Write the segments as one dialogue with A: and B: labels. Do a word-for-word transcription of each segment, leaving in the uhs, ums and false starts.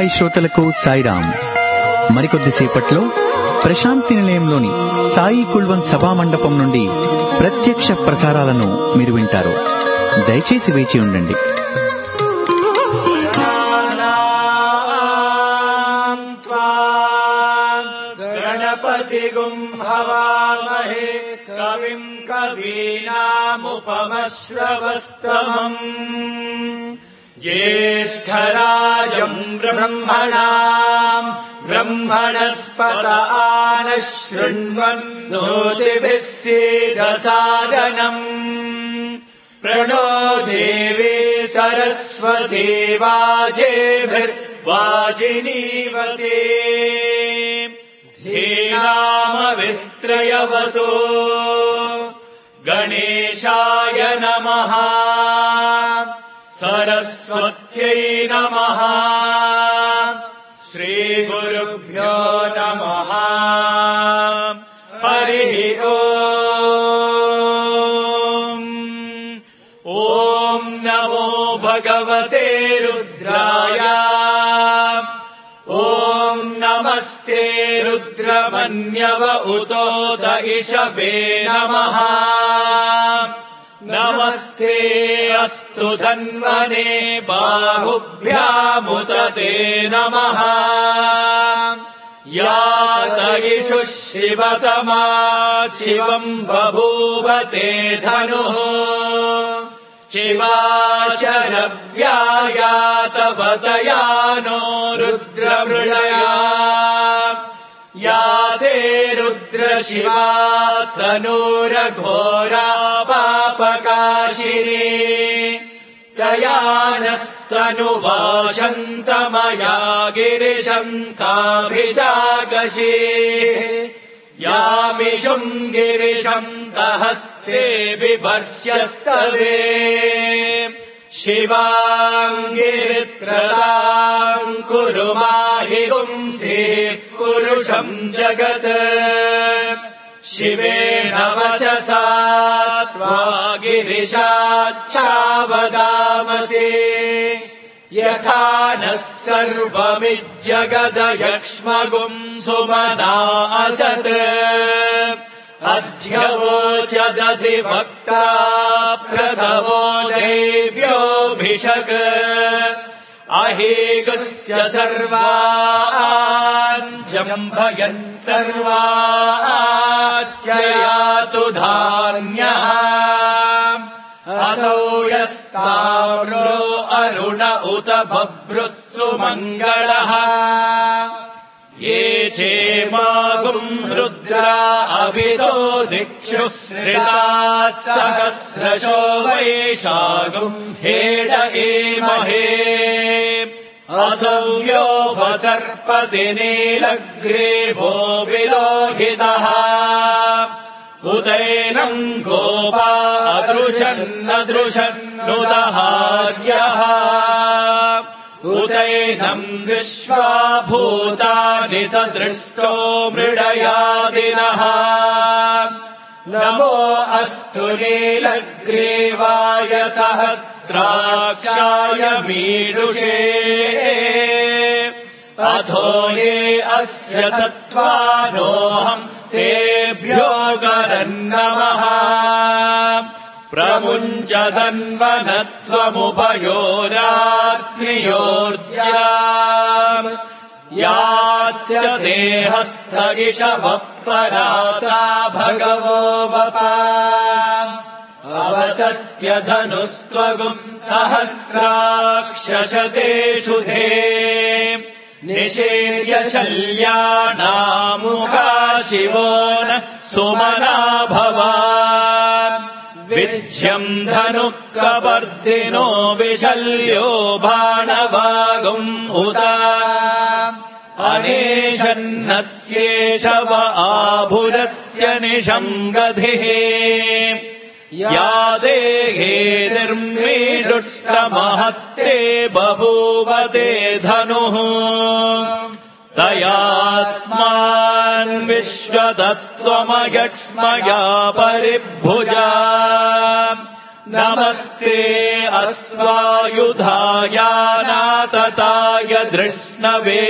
A: సాయి శ్రోతలకు సాయిరాం. మరికొద్దిసేపట్లో ప్రశాంతి నిలయంలోని సాయి కుల్వంత్ సభా మండపం నుండి ప్రత్యక్ష ప్రసారాలను మీరు వింటారు. దయచేసి వేచి ఉండండి.
B: గణపతిగుం హవామహే కవిం కవీనాముపమశ్రవస్తమం జ్యేష్ఠరాజం బ్రహ్మణాం బ్రహ్మణస్పత ఆనః శృణ్వన్నోతిభిः सीदसादनम् प्रणो देवी सरस्वती वाजेभिर्वाजिनीवते धीनामवित्रयवतो गणेशाय नमः सरस्वत्यै नमः श्रीगुरुभ्यो नमः हरिः ओम् ॐ नमो भगवते रुद्राय ॐ नमस्ते रुद्रमन्यव उतोत इषवे नमः नमस्ते अस्तु धन्वने बाहुभ्यामुदते नमः यात इषुः शिवतमा शिवम् बभूवते धनुः शिवाशरव्यायातवतयानो रुद्रमृळया याते रुद्रशिवा तनूरघोरा पापकाशिनी तया नस्तनुवाशन्तमया गिरिशन्ताभिजागशे यामिषुम् गिरिशन्तहस्ते बिभर्ष्यस्तवे शिवाङ्गिरित्रताम् कुरु माहि पुंसीः पुरुषम् जगत् शिवेन वचसा त्वा गिरिशाच्छावदामसे यथा नः सर्वमिज्जगदयक्ष्मगुम् सुमना असत् अध्यवोचदधिभक्ता प्रथमो दैव्योऽभिषक् अहेगश्च सर्वान् जम्भयन् सर्वास्य यातु धान्यः असौ यस्ताम्रो अरुण उत बभ्रुत्सु मङ्गलः ये चेमागुम् रुद्रा अभितो दिक्षु श्रिताः सहस्रशो वैशागुम् हेड एमहे असंयो वसर्पति नीलग्रीवो विलोहितः उदैनम् गोपा अदृशन्नदृशन्नुदहार्यः उदैनम् विश्वा भूतानि सदृष्टो मृडयादिनः नमो अस्तु नीलग्रीवाय सहस्राक्षाय मीडुषे अथो ये अस्य सत्त्वानोऽहम् तेभ्यो गरन्नमः प्रमुञ्चदन्वनस्त्वमुभयोराग्नियोर्जा यास्य देहस्थ इषवः पराता भगवो वपा अवतत्यधनुस्त्वगुम् सहस्राक्षशतेषु धे निषेर्य शल्यानामुखा शिवो न सुमना भवान् विज्यम् धनुः कपर्दिनो विशल्यो बाणवागुम् उदा अनेशन्नस्येषव आभुरस्य निशङ्गधिः या देहे निर्मीडुष्टमहस्ते बभूवते धनुः तयास्मान् विश्वतस्त्वमयक्ष्मया परिभुजा नमस्ते अस्तु नमस्त्वायुधायानातताय धृष्णवे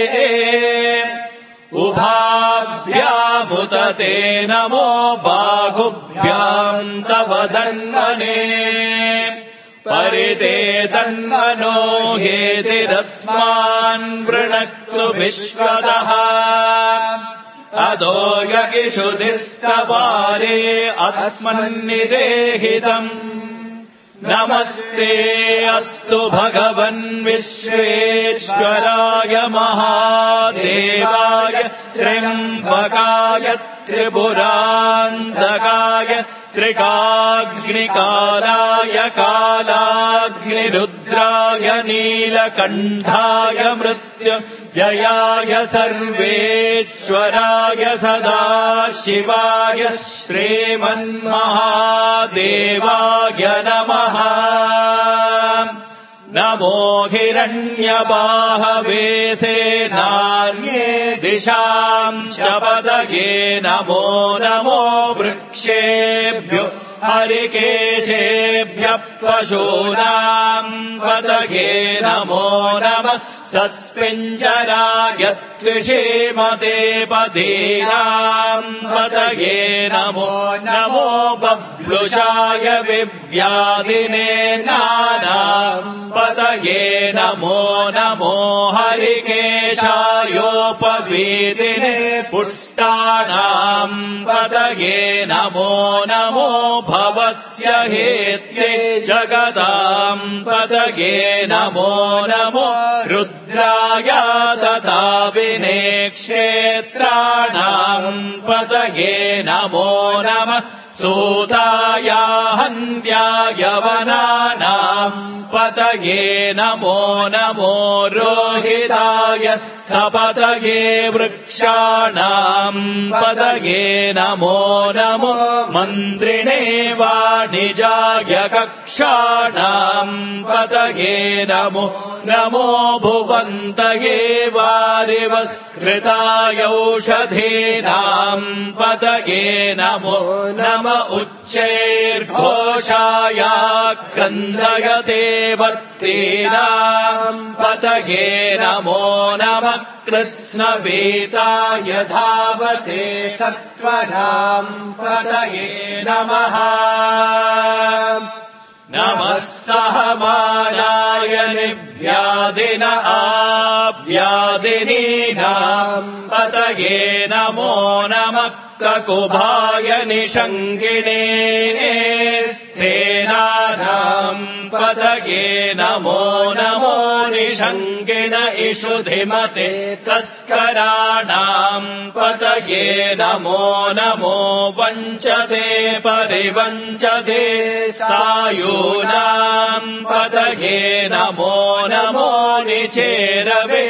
B: उभाभ्यामुत ते नमो बाहुभ्याम् तव धन्वने परिते धन्वनो हेतिरस्मान् वृणक्तु विश्वदः अदो यगिषुधिस्तवारे अस्मन्निदेहितम् नमस्ते अस्तु भगवन् विश्वेश्वराय महादेवाय त्र्यम्बकाय त्रिपुरान्तकाय त्रिकाग्निकालाय कालाग्निरुद्राय नीलकण्ठाय मृत्युञ्जयाय सर्वेश्वराय सदाशिवाय श्रीमन्महादेवाय नमः। नमो हिरण्यबाहवे सेनान्ये दिशाम् च पदये नमो नमो वृक्षेभ्यो हरिकेशेभ्यः पशूनाम् पदये नमो नमः सस्पिञ्जराय त्विषीमते पदीनाम् पदये नमो नमो बभ्लुषाय विव्याधिने नानाम् पदये नमो नमो हरिकेशायोपवीतिने पुष्टानाम् पदये नमो नमो भवस्य हेत्ये जगदाम् पदये नमो नमो रुद्राय तथा विने क्षेत्राणाम् पदये नमो नमः सूताय हन्त्याय वनानाम् पदये नमो नमो रोहिताय स्थपदये वृक्षाणाम् पदये नमो नमो मन्त्रिणे वाणिजाय कक्षाणाम् पदये नमो नमो भुवन्तये वारिवस्कृतायौषधीनाम् पदये नमो नम उच्चैर्घोषाय क्रन्दयते वर्तीनाम् पदये नमो नमः कृत्स्नवेताय धावते सत्वराम् पदये नमः। नमः सहमानाय निव्याधिन आव्याधिनीनाम् पदये नमो नमः ककुभाय निषङ्गिणे स्थेनानाम् पदये नमो नमो निषङ्गिण इषुधिमते तस्कराणाम् पदये नमो नमो वञ्चते परिवञ्चते सायूनाम् पदये नमो नमो निचेरवे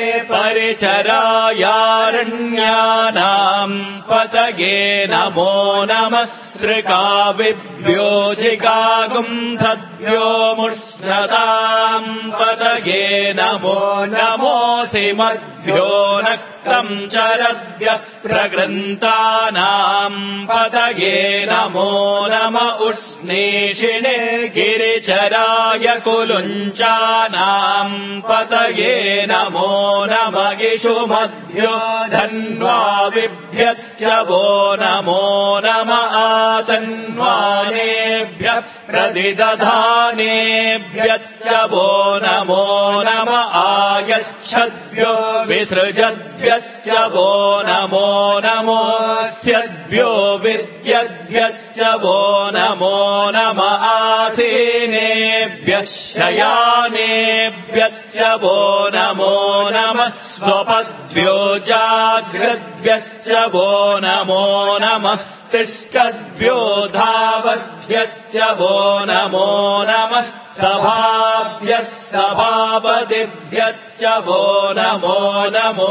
B: परिचरायारण्यानाम् पदये नमो नमः सृकाविभ्यो जिगागुम्भद्भ्यो मुष्णताम् पदये नमो नमोऽसि मद्भ्यो नक्तम् चरद्भ्य प्रगृन्तानाम् पदये नमो नम उष्णीषिणे गिरिचराय कुलुञ्चानाम् पदये नमो नम इषुमद्भ्यो धन्वाविभ्यश्च वो नमो नम आतन्वानेभ्यः प्रतिदधानेभ्यश्च वो नमो नम आयच्छद्भ्यो विसृजद्भ्यश्च वो नमो नमोऽस्यद्भ्यो विद्यद्भ्यश्च वो नमो नम आसीनेभ्यः शयानेभ्यश्च वो नमो नमः स्वपद्भ्यो जाग्रद्भ्यश्च वो नमो नमः तिष्ठद्भ्यो धावद्भ्यश्च वो नमो नमः सभाभ्यः सभापतिभ्यश्च वो नमो नमो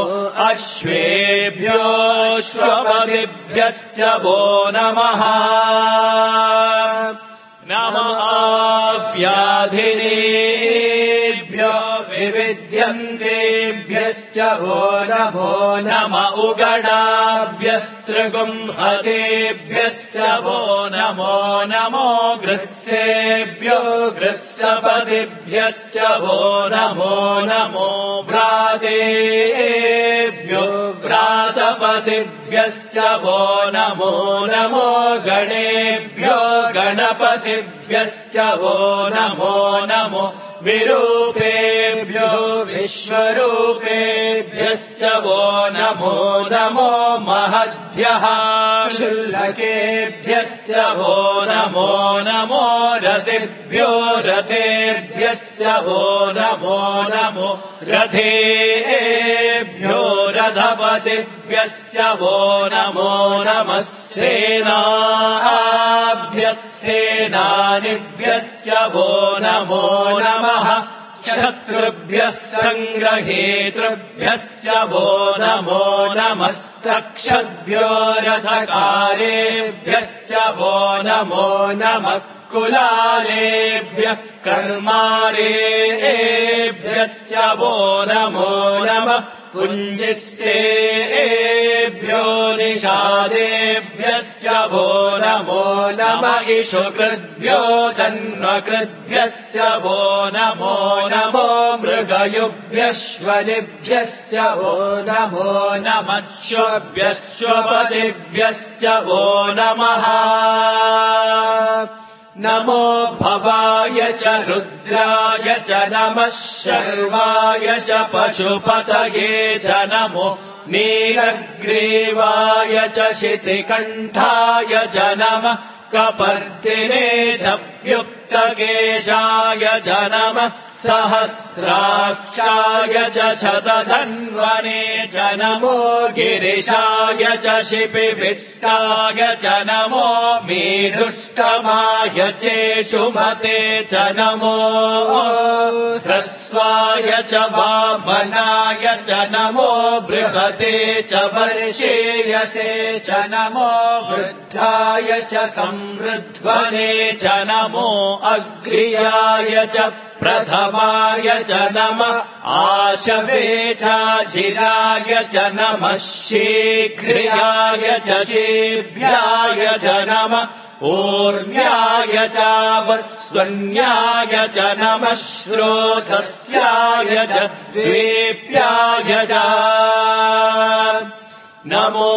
B: अश्वेभ्योऽश्वपतिभ्यश्च वो नमः नमः व्याधिनेभ्यो विविध विद्यन्तेभ्यश्च वो नमो नम उगडाभ्यस्त्रिगुंहतेभ्यश्च वो नमो नमो गृत्सेभ्यो गृत्सपतिभ्यश्च वो नमो नमो व्रातेभ्यो व्रातपतिभ्यश्च वो नमो नमो गणेभ्यो गणपतिभ्यश्च वो नमो नमो विरूपेभ्यो विश्वरूपेभ्यश्च वो नमो नमो महद्भ्यः शुल्लकेभ्यश्च वो नमो नमो रतिभ्यो रथेभ्यश्च वो नमो नमो रथेभ्यो रथपतिभ्यश्च वो नमो नमः सेनाभ्यः सेनानिभ्यश्च वो नमो नमः क्षत्रुभ्यः सङ्ग्रहेतृभ्यश्च वो नमो नमस्तक्षद्भ्यो रथकारेभ्यश्च वो नमो नमः कुलालेभ्यः कर्मारेभ्यश्च वो नमो नमः पुञ्जिष्टेभ्यो निषादेभ्यश्च वो नमो नम इषुकृद्भ्यो तन्वकृद्भ्यश्च वो नमो नमो मृगयुभ्यश्वनिभ्यश्च वो नमो नमश्वभ्यश्वपतिभ्यश्च वो नमः नमो भवाय च रुद्राय च नमः शर्वाय च पशुपतये च नमो नीलग्रीवाय च शितिकण्ठाय च नमः कपर्दिने ढव्युक्तकेशाय च नमः सहस्राक्षाय च शतधन्वने च नमो गिरिशाय च शिपिविष्टाय च नमो मीढुष्टमाय चेषुमते च नमो ह्रस्वाय च वामनाय च नमो बृहते च वर्षेयसे च नमो वृद्धाय च संवृध्वने च नमो अग्र्याय च प्रथमाय च नमः आशवे चाजिराय च नमः शीघ्राय च शीभ्याय च नमः ऊर्म्याय चावस्वन्याय च नमः श्रोतस्याय च द्वीप्याय च नमो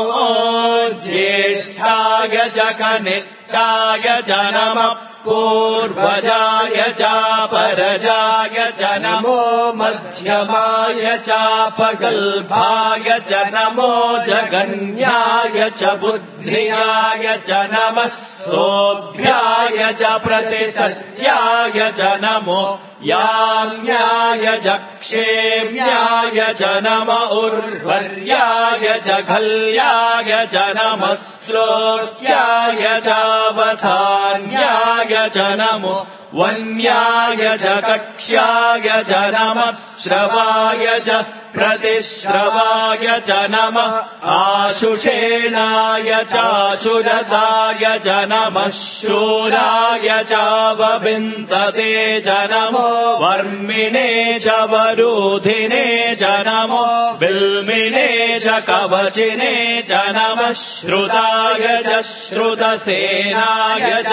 B: ज्येष्ठाय च कनिष्ठाय च नमः पूर्वजाय चापरजाय च नमो मध्यमाय चापगल्भाय च नमो जगन्याय च बुद्ध्याय च नमः सोऽभ्याय च प्रतिसत्याय च नमो याम्याय च क्षेम्याय च नम उर्वर्याय च खल्याय च नमः श्लोक्याय चावसान्याय च नमो वन्याय च कक्ष्याय च नमः श्रवाय च प्रतिश्रवाय च नमः आशुषेणाय चाशुरताय च नमः शूराय चावविन्दते च नमो वर्मिणे च वरूधिने च नमो बिल्मिने च कवचिने च नमः श्रुताय च श्रुतसेनाय च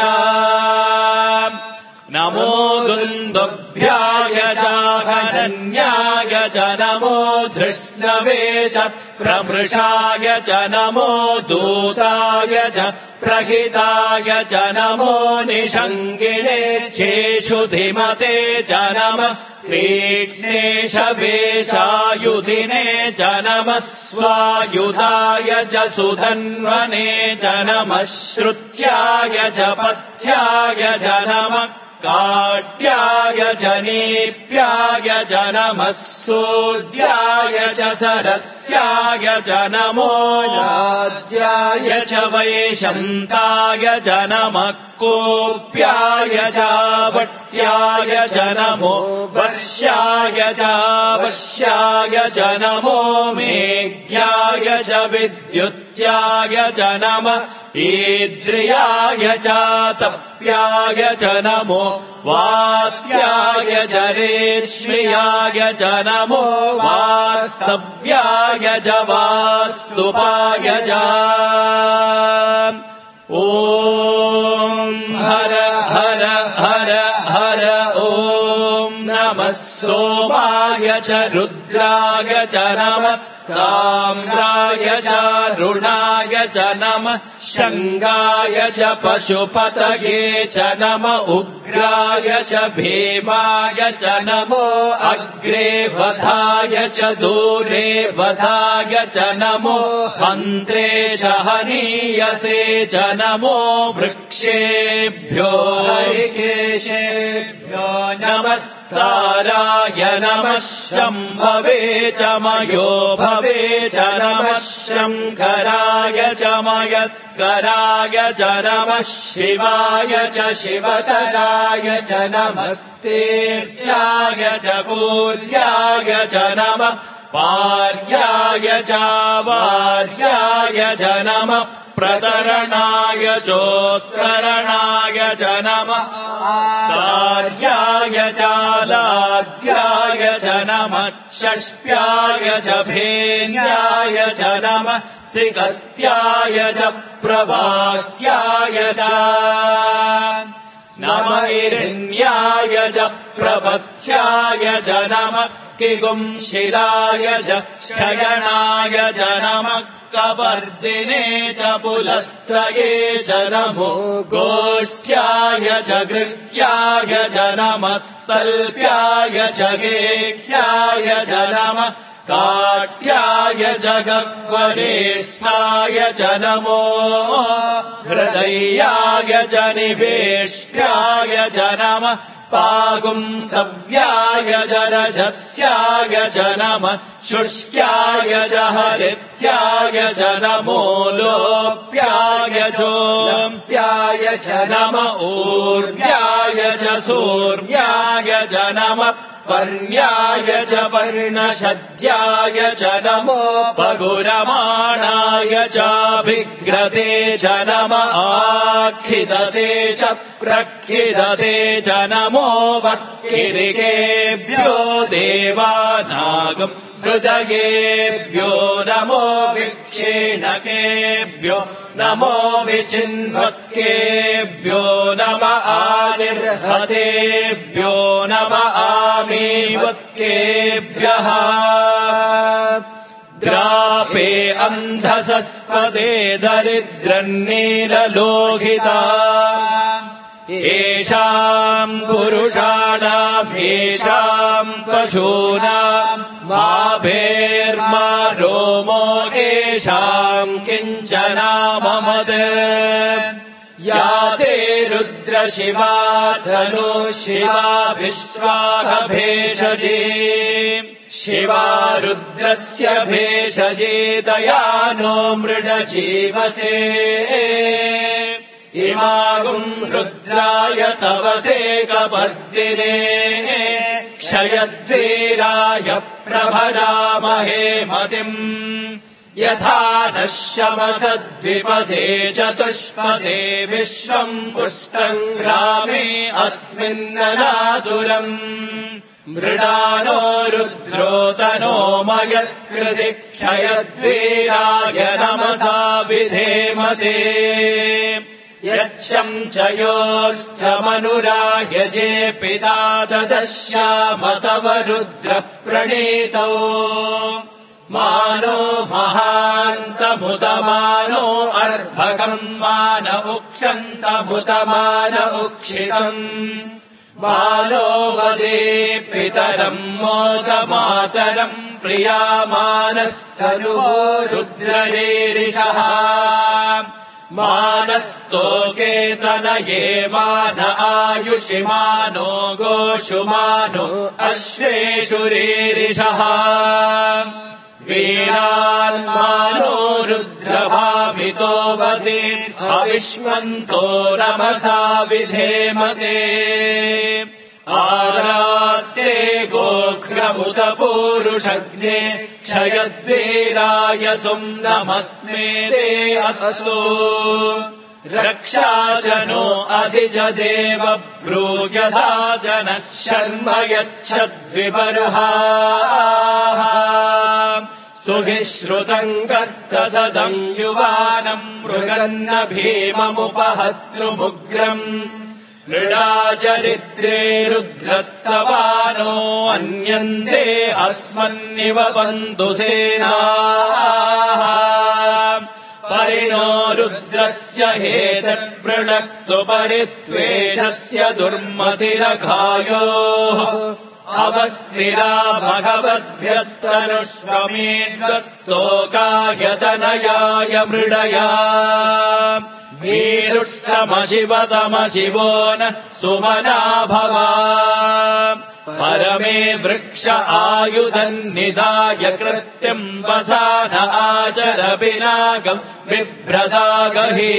B: नमो दुन्दुभ्याय चाहरण्याय च नमो धृष्णवे च प्रमृषाय च नमो दूताय च प्रहिताय च नमो निषङ्गिणे चेषुधिमते च नमः तीक्ष्णेशवे चायुधिने च नमः स्वायुधाय च सुधन्वने च नमः श्रुत्याय च पथ्याय च नमः काट्याय च नीप्याय च नमः सूद्याय च सरस्याय च नमो नाद्याय च वैशन्ताय च नमः कोप्याय च वट्याय च नमो वर्ष्याय च वश्याय च नमो मेघ्याय च विद्युत्याय च नमः ईद्रियाय च तप्याय च नमो वात्याय च रेश्म्याय च नमो वास्तव्याय च वास्तुपाय च ॐ हर हर हर हर ॐ नमः सोमाय च रुद्राय च नमस्ताम्राय च रुणाय च नमः शङ्गाय च पशुपतये च नम उग्राय च भीमाय च नमो अग्रे वधाय च दूरे वधाय च नमो हन्त्रे च हनीयसे च नमो वृक्षेभ्यो हरिकेशेभ्यो नमस्ताराय नमः शम्भवे च मयो भवे च नमः शङ्कराय च मयस्कराय च नमः शिवाय च शिवतराय च नमस्तेऽर्च्याय च कूर्याय च नमः पार्याय च वार्याय च नमः प्रतरणाय चोत्तरणाय च नमः कार्याय च लाद्याय च नमः षष्प्याय च भेन्याय च नमः सिकत्याय च प्रवाक्याय च नम हिरण्याय च प्रपथ्याय च नमः किगुंशिलाय च शयनाय च नमः कवर्दिने च पुलस्तये च नमो गोष्ठ्याय च गृह्याय च नमः सल्प्याय च गेह्याय च नमः काठ्याय च गह्वरेष्ठाय च नमो हृदयाय च निवेष्ट्याय च नमः पागुंसव्याय च रजस्याय च नमः शुष्क्याय च हरित्याय च नमो लोप्याय चोप्याय च नम ऊर्व्याय च सूर्याय च नमः पर्ण्याय च पर्णशद्याय च नमो पगुरमाणाय चाभिघ्रते च नम आखिदते च प्रखिदते च नमो वक्किरिकेभ्यो देवानागम् हृदयेभ्यो नमो विक्षेणकेभ्यो नमो विचिन्वत्केभ्यो नम आनिर्हतेभ्यो नम आमीवत्केभ्यः द्रापे अन्धसस्पदे दरिद्रन्नीललोहिता येषाम् पुरुषाणाम् येषाम् पशूनाम् मा भेर्मा रोमो येषाम् किञ्चनाममद या ते रुद्रशिवा धनु शिवा विश्वाह भेषजे शिवा रुद्रस्य भेषजे दयानो मृडजीवसे इमागुम् रुद्राय तवसे कपर्दिने क्षयद्वीराय प्रभरामहे मतिम् यथा नः शमसद्विपदे चतुष्पदे विश्वम् पुष्टम् ग्रामे अस्मिन्ननादुरम् मृडानो रुद्रोतनो मयस्कृति क्षयद्वीराय नमसा विधेमते यच्छम् च योऽष्टमनुरायजे पिता ददश्याम तव रुद्र प्रणीतौ मानो महान्तमुतमानो अर्भकम् मान उक्षन्तमुतमान उक्षितम् मानो वदे पितरम् मोदमातरम् प्रियामानस्तनुवो रुद्ररीरिषः मानस्तोकेतनये मान आयुषि मानो गोषु मानो अश्वेषु रीरिषः वीरान्मानो रुद्रभामितो वदे अविष्मन्तो नमसा विधेमते आरात्ते गोघ्रमुत पूरुषग्ने क्षयद्वीराय सुम्नमस्मे ते अत्सु रक्षाजनो अधिजदेव ब्रूयधा जनः शर्म यच्छद्विबर्हाः सुहि श्रुतम् कर्कसदम् युवानम् मृगन्न भीममुपहत्नुमुग्रम् मृडाचरित्रे रुद्रस्तवानो अन्यन्ते अस्मन्निव बन्धुसेनाः परिणो रुद्रस्य हेतत्प्रणक्तु परित्वेषस्य दुर्मतिरघायोः अवस्थिरा भगवद्भ्यस्तनुष्वमेद्वत्तोकायतनयाय मृडया वीरुष्टमशिवतमशिवो नः सुमना भवा परमे वृक्ष आयुधन्निदाय कृत्यम् वसान आचर विनागम् बिभ्रदागहि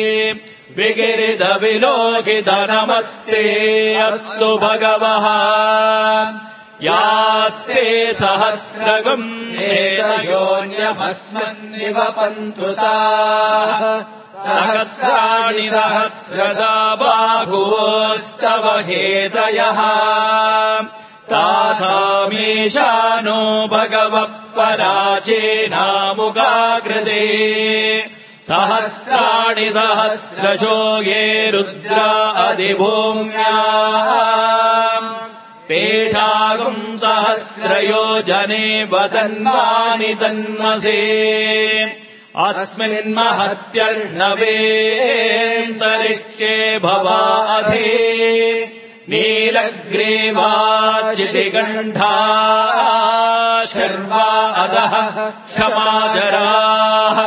B: विगिरिदविलोकित नमस्ते अस्तु भगवः यास्ते सहस्रगम् हेतयोऽन्यमस्मन्निव पन्तुताः सहस्राणि सहस्रदा बाहुस्तव हेतयः तासामीशानो भगवः पराचेनामुगाकृते सहस्राणि सहस्रशो ये रुद्रा अधिभूम्याः तेषागुम् सहस्रयोजने वदन्वानि तन्मसे अस्मिन्महत्यर्णवेऽन्तरिक्षे भवाधे नीलग्रीवाचितिकण्ठा शर्वा अधः क्षमादराः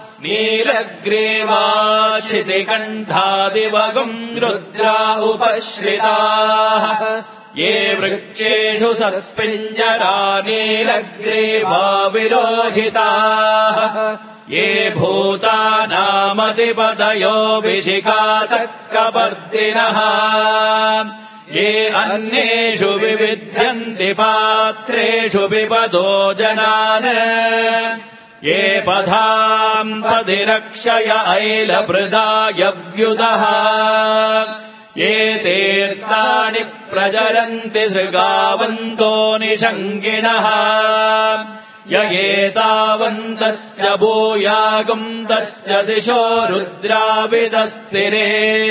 B: नीलग्रीवाचितिकण्ठादिवगुम् रुद्रा उपश्रिताः ये वृक्षेषु सस्पिञ्जरा नीलग्रीवा विरोहिताः ये भूतानामधिपतयो विशिखासः कपर्दिनः ये अन्येषु विविध्यन्ति पात्रेषु विपदो जनान् ये पधाम् पदिरक्षय ऐलभृदायव्युदः ये तीर्थानि प्रचरन्ति सृगावन्तो निषङ्गिणः य एतावन्तस्य भूयागुन्तस्य दिशो रुद्राविदस्तिरे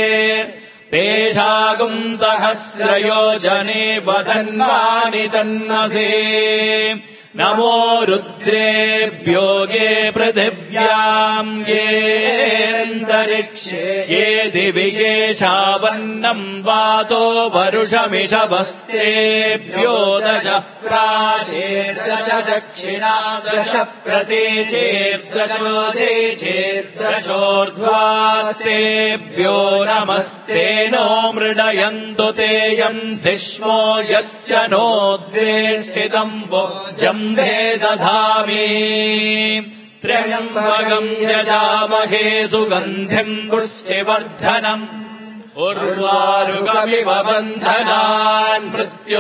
B: तेषागुम् सहस्रयोजने वदन्वानि तन्मसे नमो रुद्रेभ्यो ये पृथिव्याम् येऽन्तरिक्षे ये दिवि येषावन्नम् वातो वरुषमिषभस्तेभ्यो दश प्राचेर्दश दक्षिणा दश प्रतीचेर्दशोदेचेर्दशोर्ध्वास्तेभ्यो नमस्ते नो मृडयन्तु तेयम् धिष्मो यश्च नो द्वेष्टितम् जम्भे दधामि त्र्यम्बकम् यजामहे सुगन्धिम् पुष्टिवर्धनम् उर्वारुकमिव बन्धनान्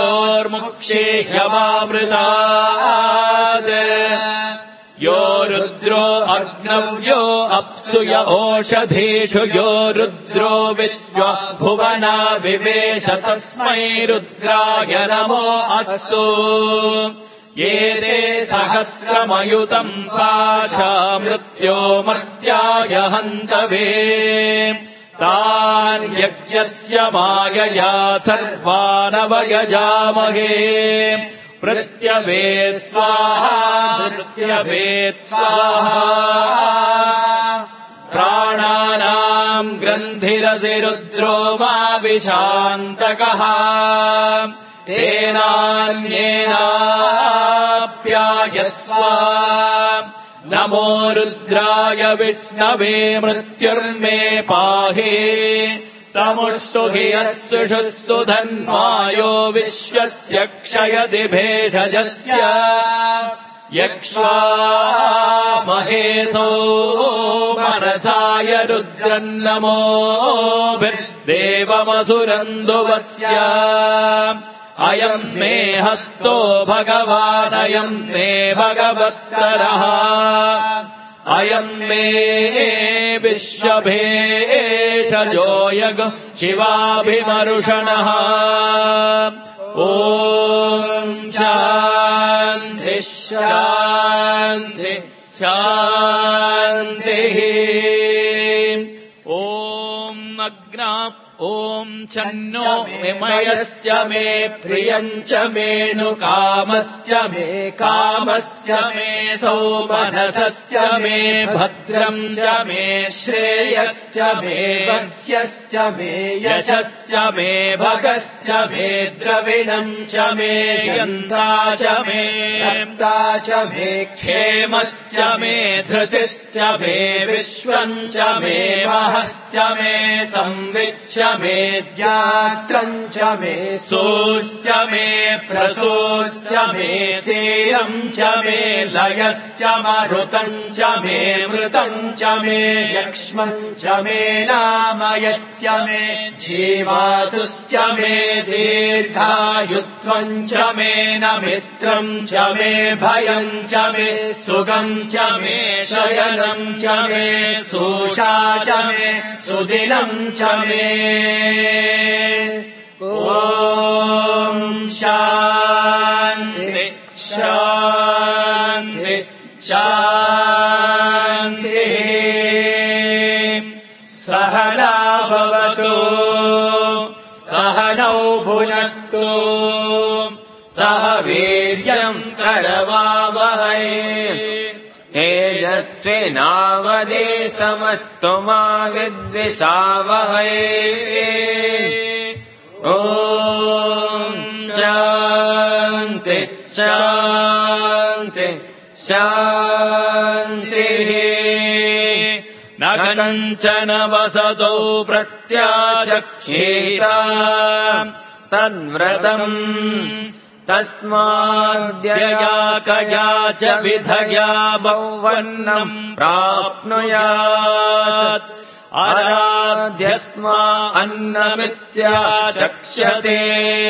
B: मृत्योर्मुक्षीह्यवामृतात् यो रुद्रो अग्नौ यो अप्सु य ओषधीषु यो रुद्रो विश्व भुवना विवेश तस्मै रुद्राय नमो अस्तु ये ते सहस्रमयुतम् पाशा मृत्यो मर्त्याय हन्तवे तान् यज्ञस्य मायया सर्वानवयजामहे प्रत्यवेत् स्वाहा प्रत्यवेत् स्वाहा प्राणानाम् ग्रन्थिरसि रुद्रो मा विशान्तकः तेनान्येनाप्यायस्व नमो रुद्राय विष्णवे मृत्युर्मे पाहि तमुष्टु हि यत्सुषुत्सु धन्वायो विश्वस्य क्षयति भेषजस्य यक्ष्वा महेतो मनसाय रुद्रन्नमोभिर्देवमसुरन्दुवस्य अयम् मे हस्तो भगवानयम् मे भगवत्तरः अयम् मे विश्वभेषजो यग शिवाभिमरुषणः ॐ शान्ति शान्ति शान्तिः ॐ अग्ना ॐ छन्नो विमयस्य मे प्रियञ्च मेनु कामस्य मे कामस्य मे सौमनसस्य मे भद्रम् च मे श्रेयश्च मे वस्यश्च मे यशश्च मे भगश्च मे द्रविणम् च मे यन्ता च मे रक्ता च मे क्षेमश्च मे धृतिश्च मे विश्वम् च मे महश्च मे संविच्च मे ज्ञात्रम् च मे सोश्च मे प्रसोश्च मे सेयम् च मे लयश्च मरुतम् च मे मृतम् च मे यक्ष्मम् च मे नामयच्च मे जीवातुश्च मे दीर्घायुत्वम् च मे न मित्रम् च मे भयम् च मे सुगम् च मे शयनम् च मे सोषा च मे सुदिनम् च मे ॐ शान्ति शान्ति शान्तिः सहना भवतु सहनौ भुनक्तु सह वीर्यम् करवावहै तेजस्विनावधीतमस्तु मा विद्विषावहै ॐ शान्ति शान्ति शान्तिः न कञ्चन वसतो प्रत्याचक्षेत तद्व्रतम् तस्माद्यया कया च विधया बहुवन्नम् प्राप्नुयात् अराध्यस्मा अन्नमित्याचक्ष्यते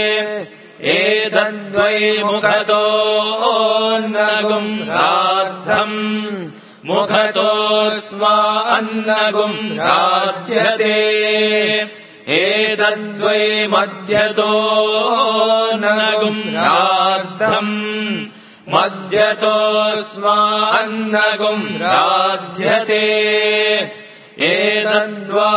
B: एतद्वै मुखतोऽन्नगुम् राद्धम् मुखतोऽस्मा अन्नगुम् राध्यते एतद्वै मध्यतोऽन्नगुम् राद्धम् मध्यतोऽस्मा अन्नगुम् राध्यते एतद्वा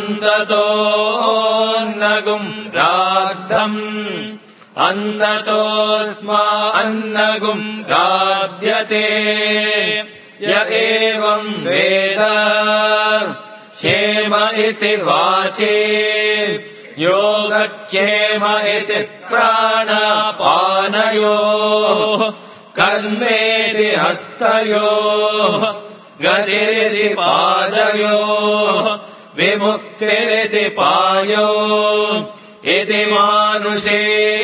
B: अन्ततोऽन्नगुम् राद्धम् अन्ततोऽस्मा अन्नगुम् राध्यते य एवम् वेद क्षेम इति वाचे योगक्षेम इति प्राणापानयोः कर्मेति हस्तयोः गतिरिति पादयोः विमुक्तिरिति पायो इति मानुषे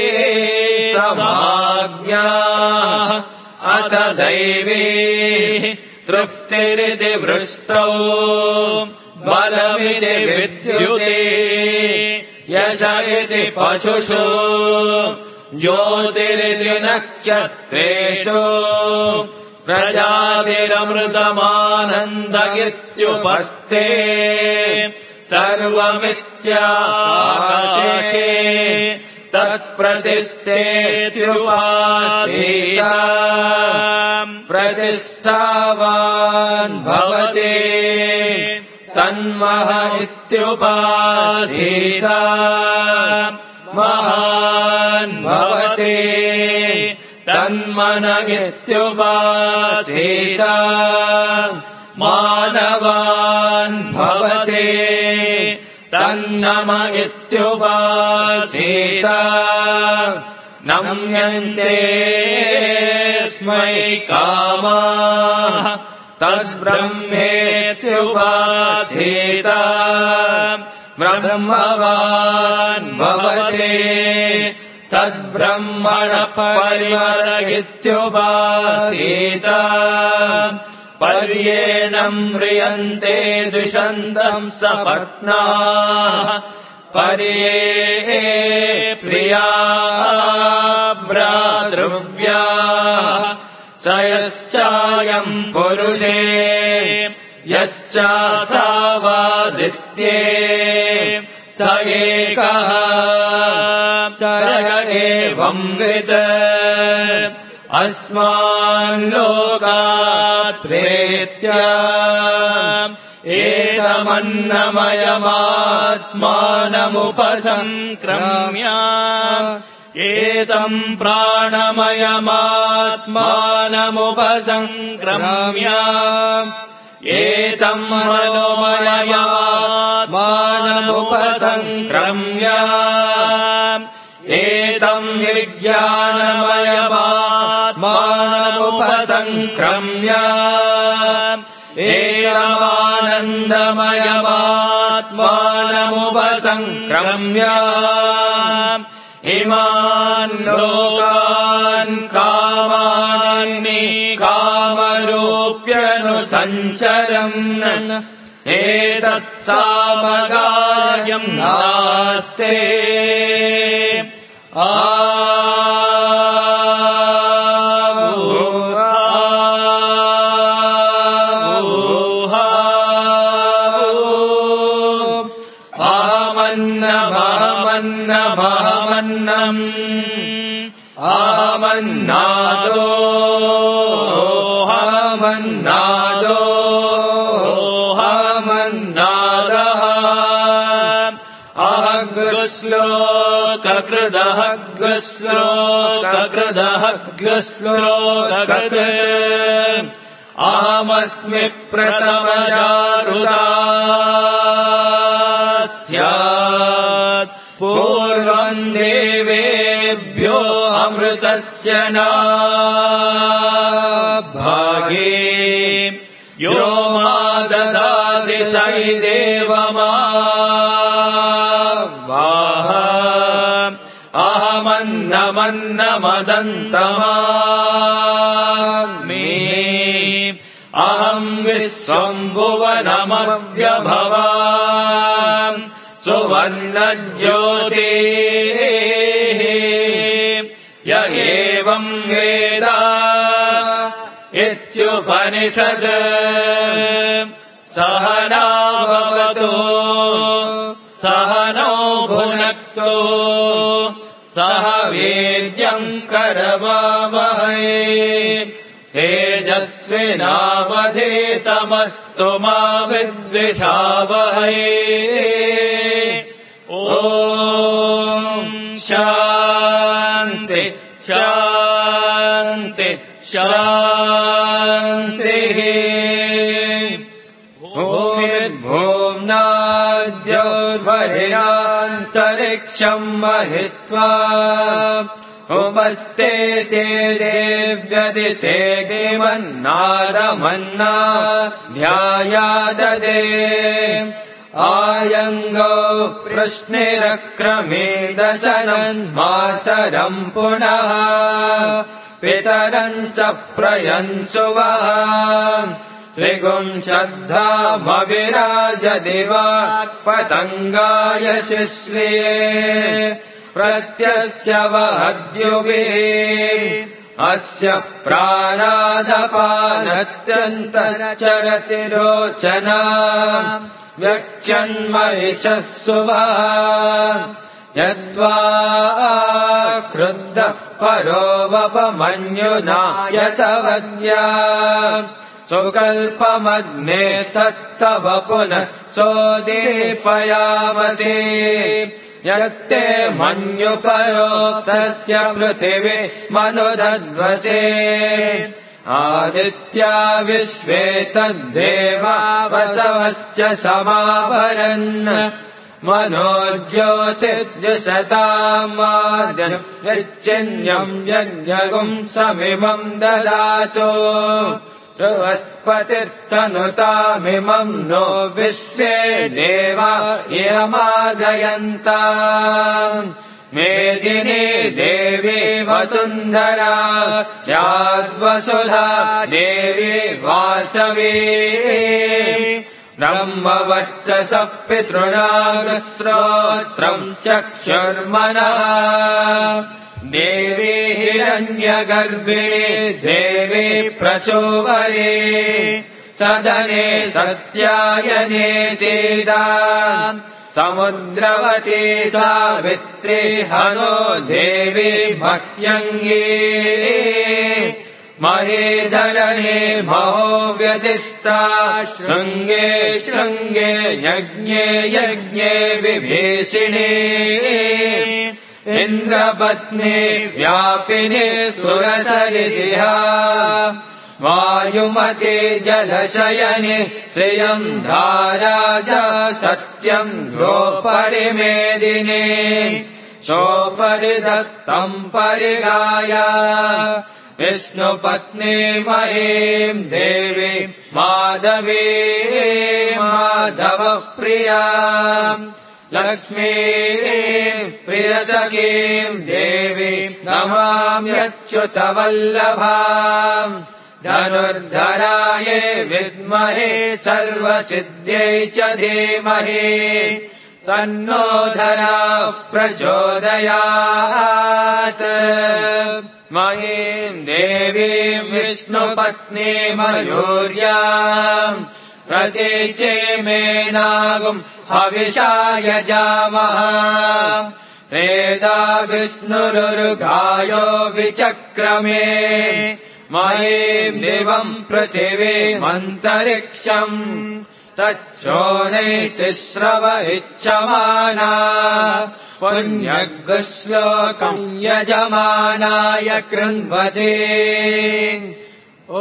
B: समाज्ञा अथ दैवी तृप्तिरिति वृष्टौ बलमिति विद्युते यश इति पशुषु ज्योतिरिति नक्षत्रेषु प्रजातिरमृतमानन्द इत्युपस्थे सर्वमित्याकाशे तत्प्रतिष्ठेत्युपासीत प्रतिष्ठावान् भवते तन्मह इत्युपासीत महान् भवते तन्मन इत्युपासीत मानवान् भवते तन्नम इत्युपासीत नम्यन्ते स्मै कामाः तद्ब्रह्मेत्युपासीत ब्रह्मवान् भवते तद्ब्रह्मणः परिवर इत्युपासीत पर्येणम् म्रियन्ते द्विषन्तम् सपत्नाः पर्ये प्रियाः पुरुषे यश्चासावादित्ये स एकः स एवंविद् अस्मान् लोकात् प्रेत्य एतमन्नमयमात्मानमुपसंक्रम्य एतम् प्राणमयमात्मानमुपसंक्रम्य एतम् मनोमयमात्मानमुपसंक्रम्य एतम् विज्ञानमयमात्मानमुपसंक्रम्य एतमानन्दमयमात्मानमुपसंक्रम्य इमान् लोकान् कामान् कामरूप्यनुसञ्चरन् एतत्सामगायम् नास्ते अहमन्नमहमन्नमहमन्नम् अहमन्नादो अहमन्नादो अहमन्नादः अहग्रश्लोककृदः ग्रश्लोककृदः ग्रश्लोककृत् अहमस्मि प्रथमजारुदा स्यात् पूर्वम् देवेभ्यो अमृतस्य न भागे यो मा ददाति स देवमावाह अहमन्नमन्नमदन्तमामि अहम् विश्वम् भुवनमव्यभवाम् सुवर्णज्योतिः य एवम् वेद इत्युपनिषद् सहना भवतु सहनौ भुनक्तु सह वीर्यम् करवावहै तेजस्विनावधीतमस्तु मा विद्विषावहै ॐ शान्ति शान्ति शान्तिः भूमिर्भूम्नाद्योर्वरिणान्तरिक्षम् महित्वा उपस्ते ते देव्यदिते किमन्नारमन्ना ध्यायाददे आयङ्गौ प्रश्निरक्रमे दशनन्मातरम् पुनः पितरम् च प्रयन्सुवः त्रिगुंशद्धामविराज दिवाक् पतङ्गाय शिश्रिये प्रत्यस्य वहद्युगे अस्य प्राणादपानत्यन्तश्चरति रोचना व्यक्षन्महिषः सुवा यद्वा क्रुद्धः परो वपमन्युना यतवद्या सुकल्पमग्ने तत्तव पुनः सोदीपयामसि यत्ते मन्युपयोक्तस्य पृथिवी मनुदध्वसे आदित्या विश्वे तद्देवा वसवश्च समाभरन् मनोज्योतिर्जशतामाद्यम् यच्चिन्यम् यज्ञगुम् समिमम् ददातु बृहस्पतिर्तनुतामिमम् नो विश्वे देवा इयमादयन्ता मेदिनी देवी वसुन्धरा स्याद्वसुधा देवी वासवी ब्रह्मवर्चसः पितॄणागश्रोत्रम् चक्षुर्मनः देवी हिरण्यगर्भिणे देवी प्रचोदये सदने सत्यायने सीता समुद्रवती सावित्री हनो देवी मह्यङ्गी महेधरणे महोव्यतिष्ठा शृङ्गे शृङ्गे यज्ञे यज्ञे विभीषिणे इन्द्रपत्नी व्यापिने सुरसरिहा वायुमते जलशयने श्रियम् धाराजा सत्यम् गोपरिमेदिने शोपरिदत्तम् परिगाया विष्णुपत्नी महीम् देवी माधवी माधवप्रिया लक्ष्मी प्रियसखीम् देवी नमाम्यच्युतवल्लभाम् धनुर्धरायै विद्महे सर्वसिद्ध्यै च धीमहि तन्नो धरा प्रचोदयात् महीम् देवीम् विष्णुपत्नी मयूर्याम् प्रतीचे मेनागुम् हविषा यजामः तेदा विष्णुरुर्गायो विचक्रमे महीम् दिवम् पृथिवीमन्तरिक्षम् तच्छोणैतिस्रव इच्छमाना पुण्यग्श्लोकम् यजमानाय कृण्वते ॐ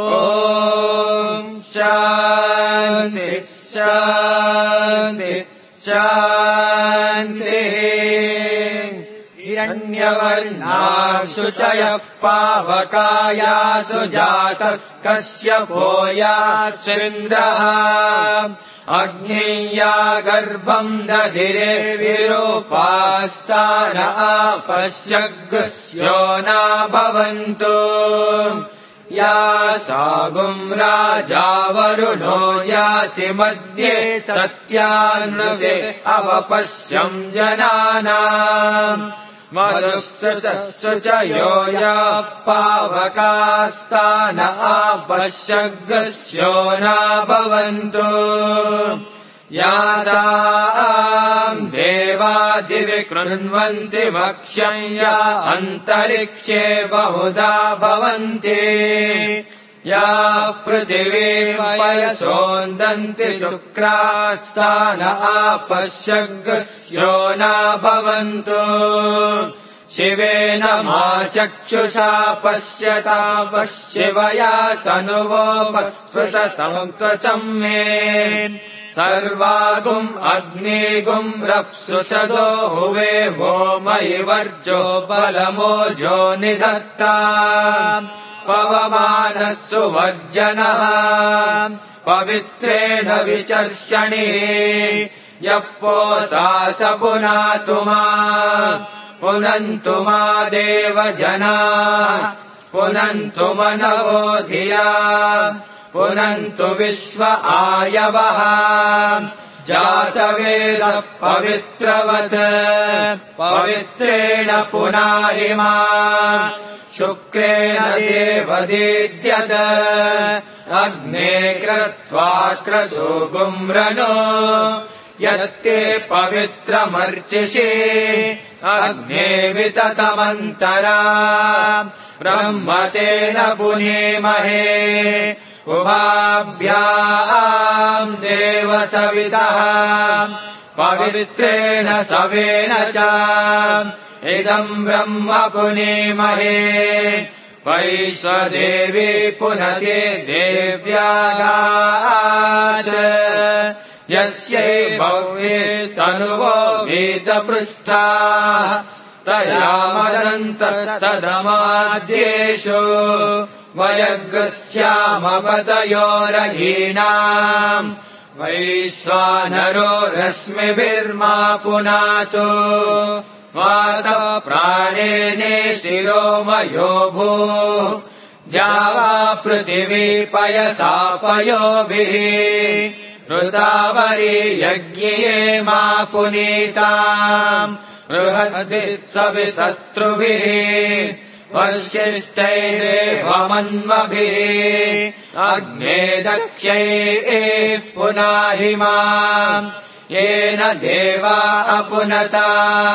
B: शान्ति शान्ति शान्तिः हिरण्यवर्णासु शुचयः पावकायासु जातः कश्यपोयास्विन्द्रः अग्नेया गर्भम् दधिरे विरूपास्तान आपश्यग्स्यो न भवन्तु या सागुम् राजा वरुणो याति मध्ये सत्यान्नवे अवपश्यम् जनानाम् मधुश्चयो या पावकास्तान आपश्यग्स्यो न भवन्तु यासाम् देवादिवि कृण्वन्ति भक्ष्यम् या अन्तरिक्षे बहुधा भवन्ति या पृथिवी पयसोन्दन्ति शुक्रास्तान आपश्यग्स्यो न भवन्तु शिवेन मा चक्षुषा पश्यता पश्यवया तनुवोपस्पृशतम् त्वचम् मे सर्वागुम् अग्निगुम् रप्सुषदो हुवे वो मयि वर्जो बलमोजो निधत्ता पवमानः सुवर्जनः पवित्रेण विचर्षणिः यः पोता स पुनातु मा पुनन्तु मा देवजना पुनन्तु मनवो धिया पुनन्तु विश्व आयवः जातवेदः पवित्रवत् पवित्रेण पुनारिमा शुक्रेण देवदीद्यत अग्ने क्रत्वा क्रतुगुम्रनो यत्ते पवित्रमर्चिषे अग्ने विततमन्तरा ब्रह्मतेन पुनीमहे उभाभ्याम् देवसवितः पवित्रेण सवेन च इदम् ब्रह्म पुनीमहे वैश्वदेवी पुनते देव्यागात् यस्यै भव्ये तनुवो वेदपृष्ठाः तया मदन्तः सदमाद्येषु वयग्स्यामपतयोरहीनाम् वैश्वानरो रश्मिभिर्मा पुनातु वातः प्राणेने शिरोमयो भूः द्यावा पृथिवी पयसा पयोभिः ऋतावरी यज्ञे मा पुनीताम् बृहद्भिः सविशस्त्रुभिः वर्षिष्ठैरेवमन्वभिः अग्ने दक्ष्यै पुनाहिमाम् येन देवा अपुनता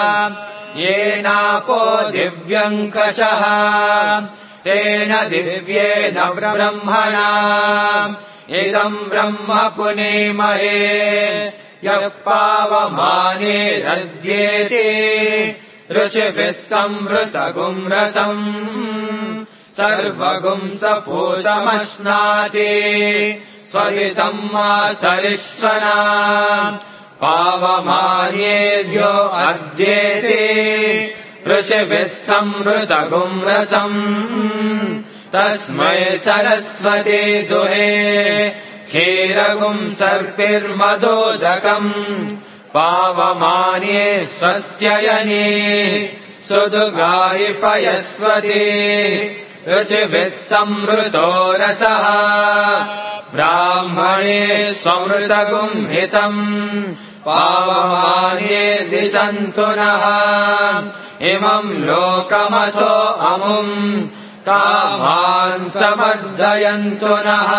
B: येनापो दिव्यङ्कषः तेन दिव्येन ब्रह्मणा इदम् ब्रह्म पुनीमहे यः पावमानेरद्येति ऋषिभिः संवृतगुम् रसम् सर्वगुम् सपूतमश्नाति स्वहितम् मातरिश्वना पावमान्येभ्यो अद्येति ऋषिभिः संवृतगुम् रसम् तस्मै सरस्वती दुहे क्षीरगुम् सर्पिर्मदोदकम् पावमान्ये स्वस्त्ययने सुदुगायि पयस्वती ऋषिभिः संवृतो रसः ब्राह्मणे स्वमृतगुम् हितम् पावमान्ये दिशन्तु नः इमम् लोकमथो अमुम् कामान् समर्धयन्तु नः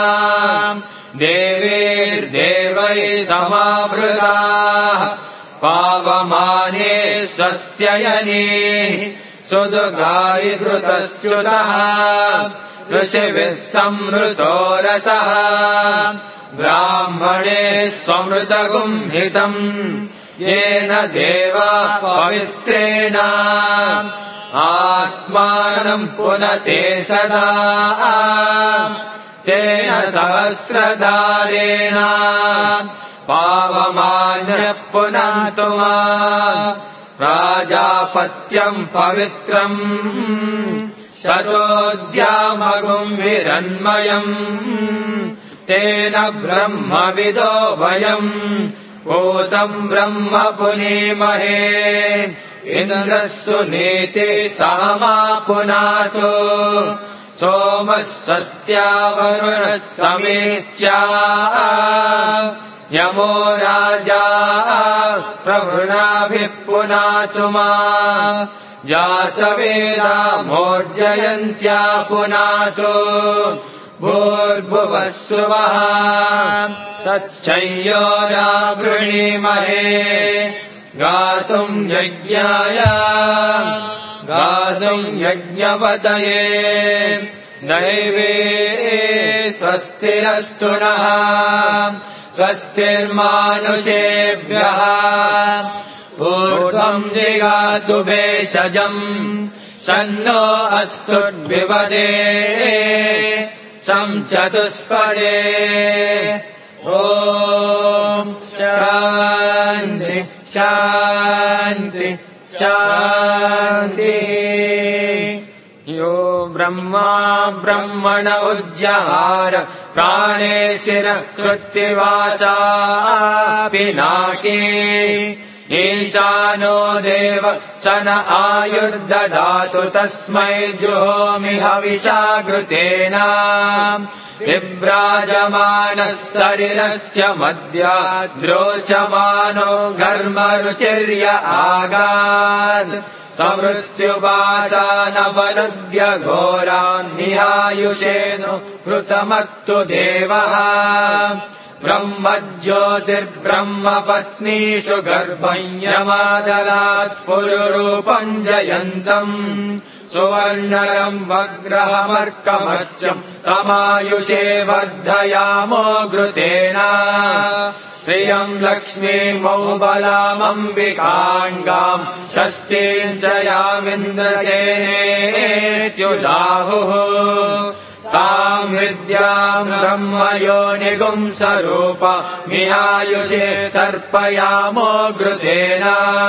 B: देवीर्देवैः समावृताः पावमाने स्वस्त्ययने सुदुगायि घृतश्च्युतः ऋषिभिः संवृतो रसः ब्राह्मणे स्वमृतगुम् हितम् येन देवा पवित्रेण आत्मानम् पुनते सदा तेन सहस्रधारेण पावमान्यः पुनन्तु मा प्राजापत्यम् पवित्रम् शतोद्यामगुम् विरन्मयम् तेन ब्रह्मविदो वयम् पूतम् ब्रह्म पुनीमहे इन्द्रः सुनीति सामा पुनातो सोमः स्वस्त्या वरुणः समीच्या यमो राजा प्रवृणाभिः पुनातु मा जातवेदा मोर्जयन्त्या पुनातो भूर्भुवः सुवः तच्छयोरावृणीमहे गातुम् यज्ञाय गातुम् यज्ञपतये दैवे स्वस्तिरस्तु नः स्वस्तिर्मानुषेभ्यः पूर्वम् जिगातु भेषजम् सन्नो अस्तुद्विपदे सं चतुष्पदे ॐ शान्ति शान्ति शान्ति यो ब्रह्मा ब्रह्मण उज्जहार प्राणे शिरः कृत्तिवाचा पिनाकी ईशानो देवः स न आयुर्दधातु तस्मै जुहोमि हविषा घृतेन विभ्राजमानः शरीरस्य मध्याद्रोचमानो घर्मरुचिर्य आगात् समृत्युवाचानवरुद्य घोरान् निहायुषेनु कृतमत्तु देवः ब्रह्मज्योतिर्ब्रह्मपत्नीषु गर्भम् यमादरात् पुरुरूपम् जयन्तम् सुवर्णरम् वग्रहमर्कमर्चम् तमायुषे वर्धयामो घृतेन श्रियम् लक्ष्मीमौबलामम्बिकाङ्गाम् षष्ठीम् च यामिन्द्रसेनेत्युदाहुः ताम् विद्याम् ब्रह्मयोनिगुम् स्वरूप मिहायुषे तर्पयामो घृतेन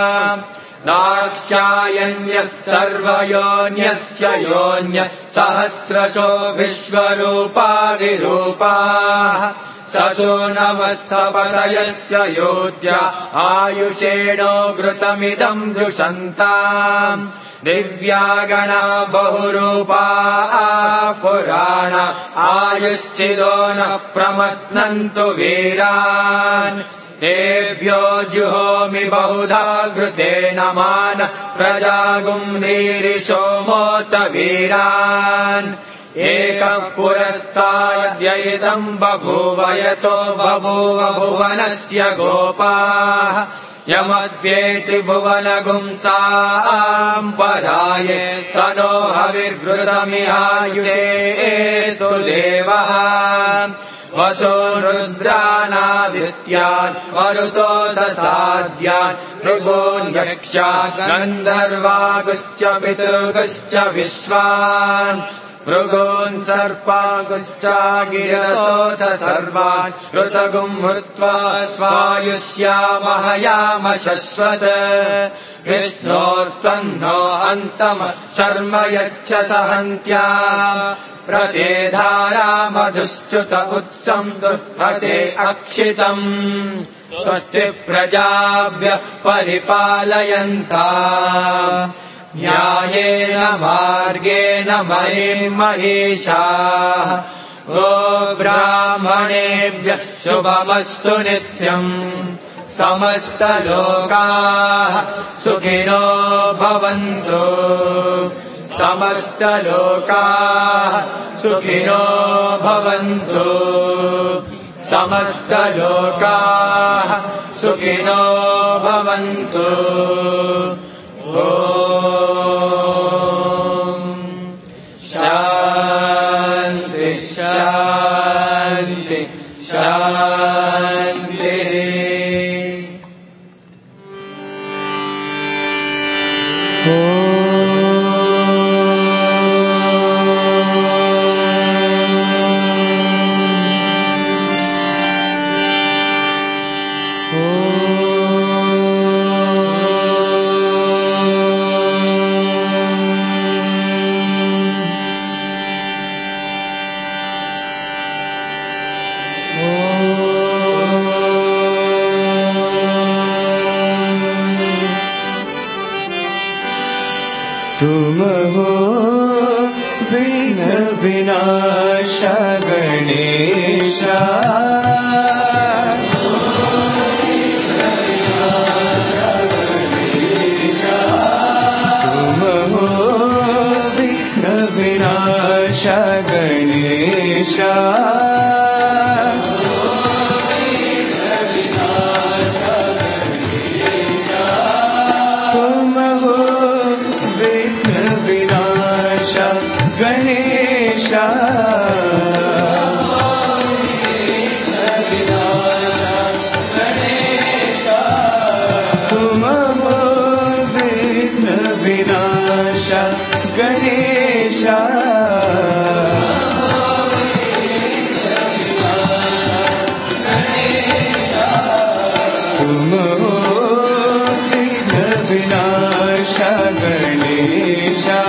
B: दाक्षायण्यः सर्वयोन्यस्य योन्यः सहस्रशो विश्वरूपा विरूपाः ससो नमः सपतयस्य योद्या आयुषेणो घृतमिदम् दुषन्ताम् दिव्यागणा बहुरूपा पुराण आयुश्चिदो न प्रमत्नन्तु वीरान् तेभ्यो जुहोमि बहुधा घृतेन मान प्रजागुम्भीरिषो मोत वीरान् एकः पुरस्ताद्यैदम् बभूव यतो बभूव भुवनस्य गोपाः यमद्येति भुवनगुंसाम् पराये स नो हविर्घृतमिहायुषेतु देवः वसो रुद्रानादित्यान् मरुतोदसाद्यान् भृगून् यक्षान् गन्धर्वागुश्च पितृगुश्च विश्वान् भृगून् सर्पागुश्च गिरतोऽथ सर्वान् ऋतगुम् हृत्वा स्वायुष्यामह याम शश्वत् विष्णोर्त्वन्नो अन्तम शर्म यच्छ सहन्त्या प्रतेधारा मधुश्च्युत उत्सम् दुःखते अक्षितम् स्वस्ति प्रजाभ्यः परिपालयन्ता न्यायेन मार्गेण महीम् महिषाः गोब्राह्मणेभ्यः शुभमस्तु नित्यम् समस्तलोकाः सुखिनो भवन्तु समस्तलोकाः सुखिनो भवन्तु समस्तलोकाः सुखिनो भवन्तु ॐ शान्ति शान्ति शान्तिः
C: तुम हो विघ्न विनाश गणेशा तुम हो विघ्न विनाश गणेशा गणेशा तुम हो विघ्न विनाश गणेशा तुम हो विघ्न विनाश गणेशा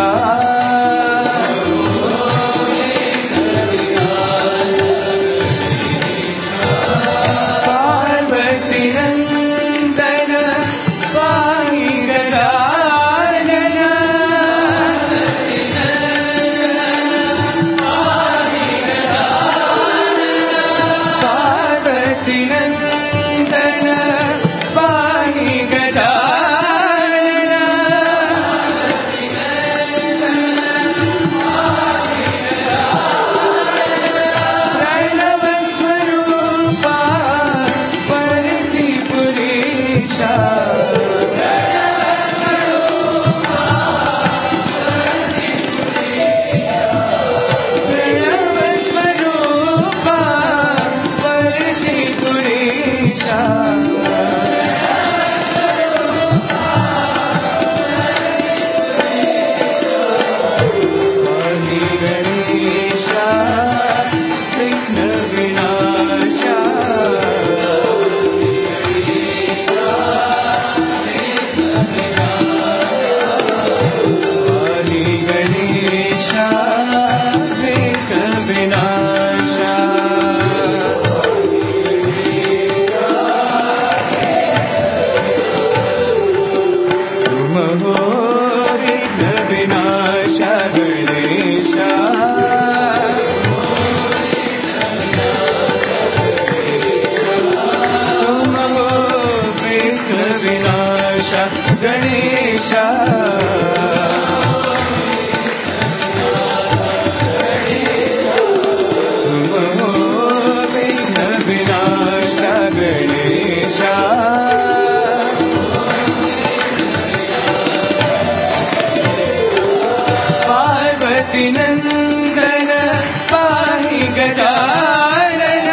C: देवकीनन्दन पाहि गजानन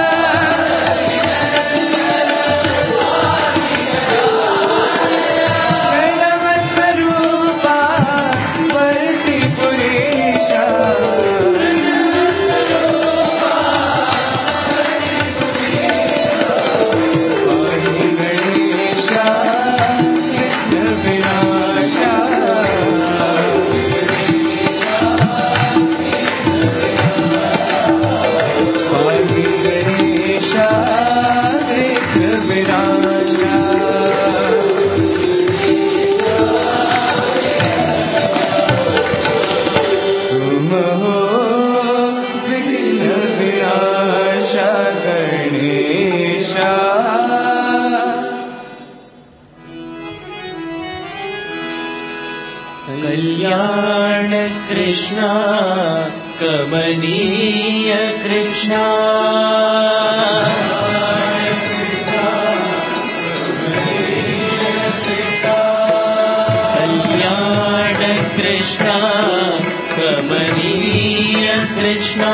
C: प्रणवस्वरूपा वर्तिपुरेशा पाहि गणेशा विघ्नविनाशा पाहि गणेशा विघ्नविनाशा तुम हो विघ्नविनाशा गणेशा
B: कल्याण कृष्णा कमनीय कृष्णा कल्याण कृष्णा कमनीय कृष्णा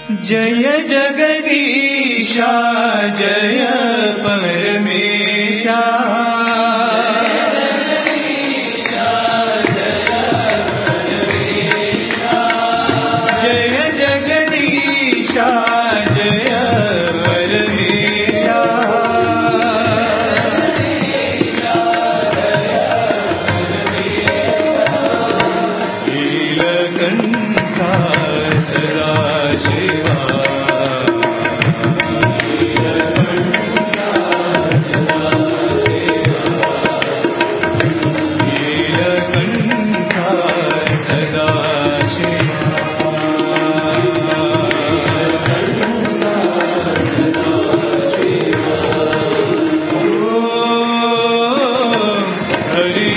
C: जय जगदीशा जय परमेशा जय जगदीशा जय परमेशा नीलकंठा सदा शिवा नीलकंठा सदा शिवा हरि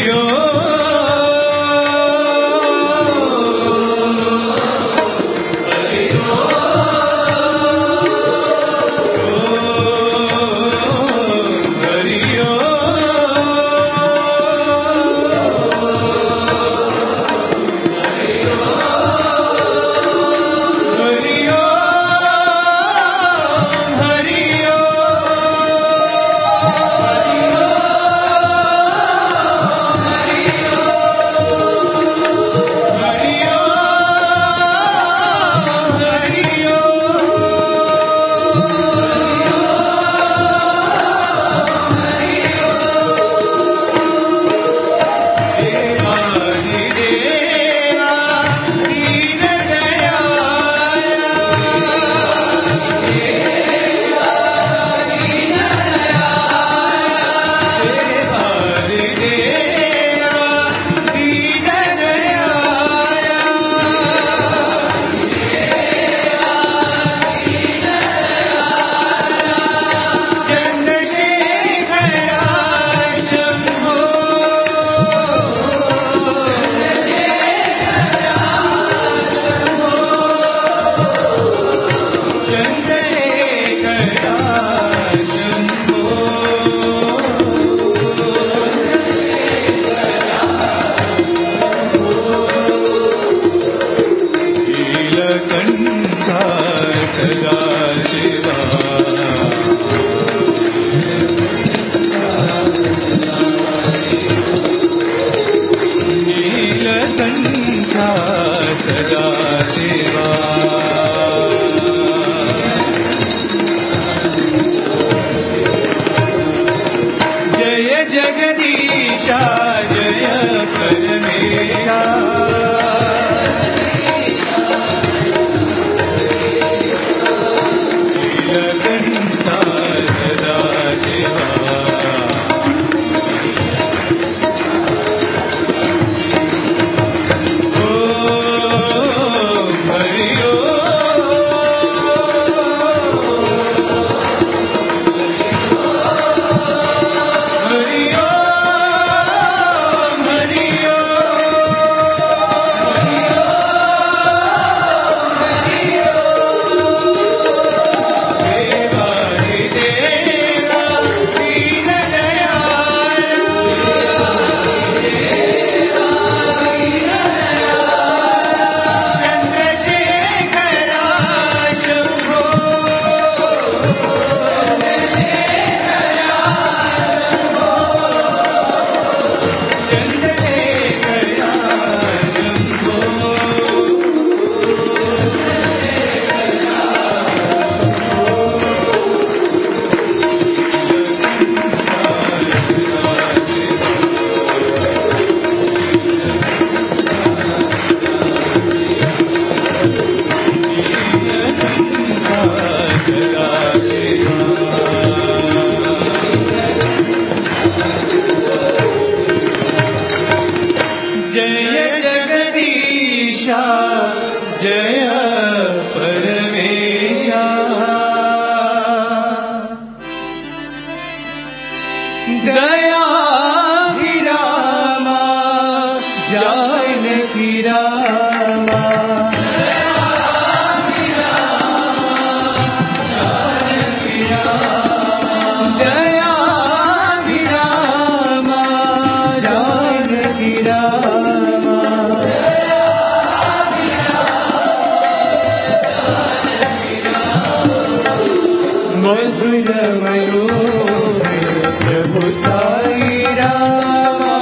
C: जगदीशा जय परमेशा मधुर मनोहर प्रभु साई रामा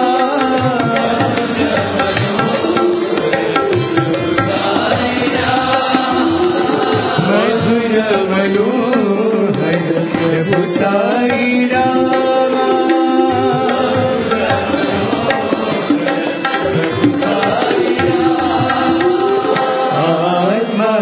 C: मधुर मनोहर प्रभु साई रामा आत्मा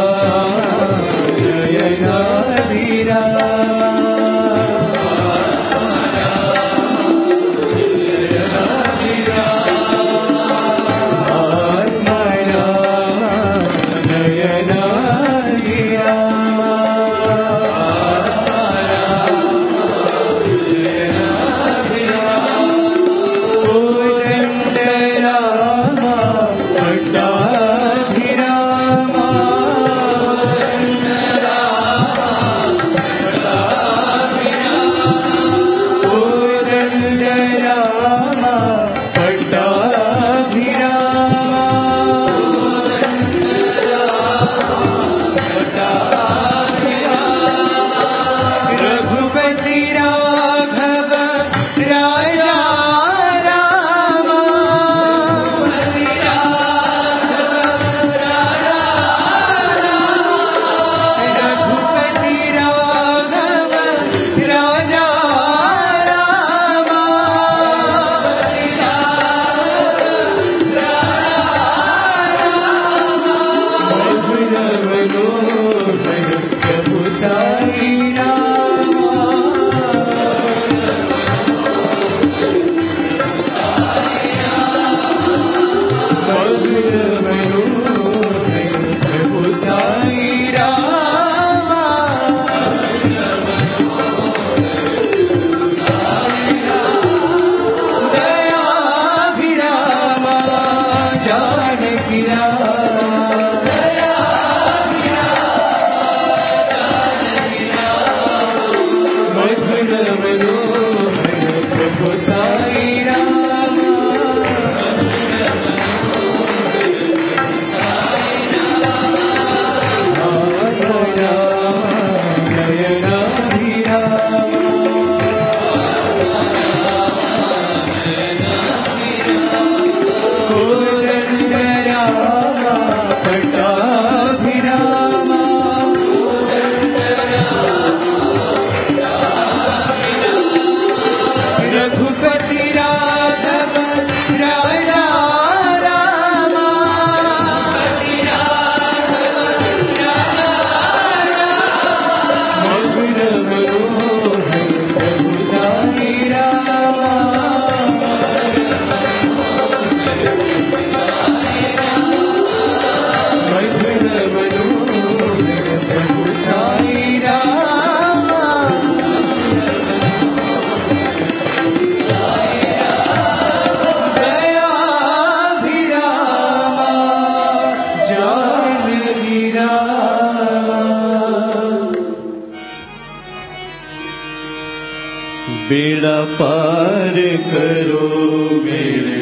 C: बेड़ा पार करो मेरे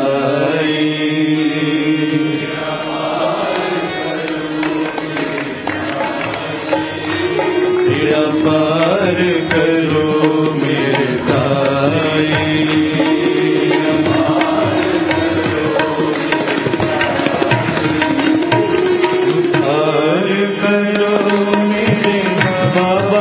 C: साई बेड़ा पार करो मेरे साई पार करो मेरे बाबा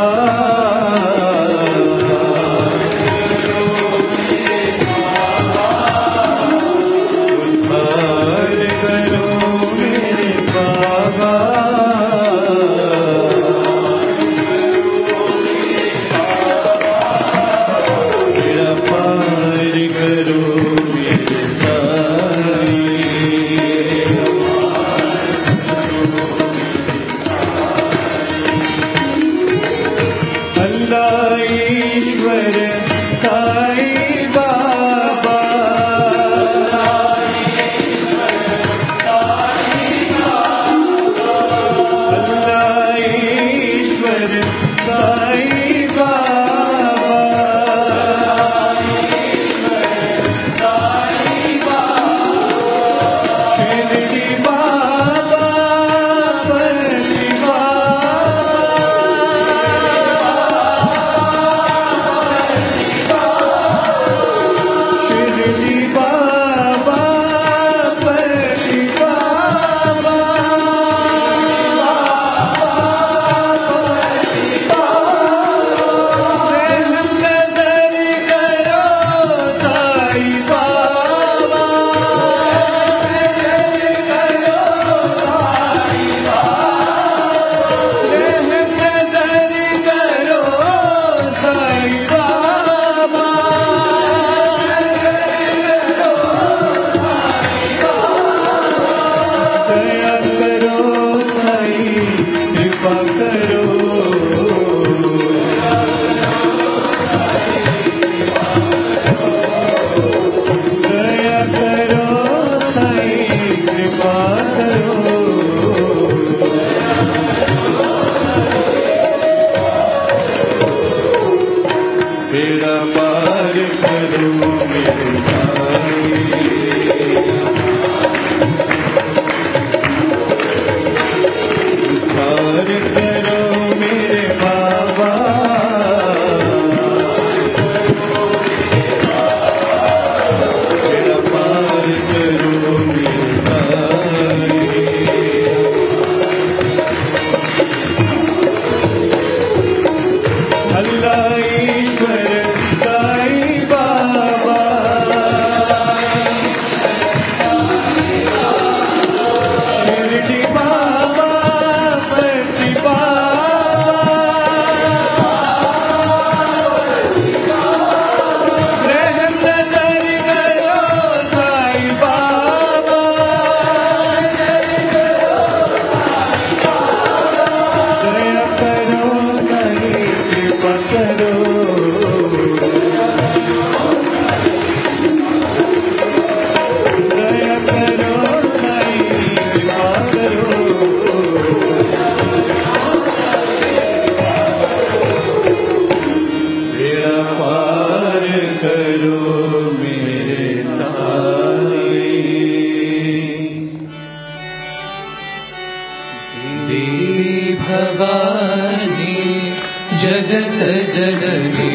C: जगत जननी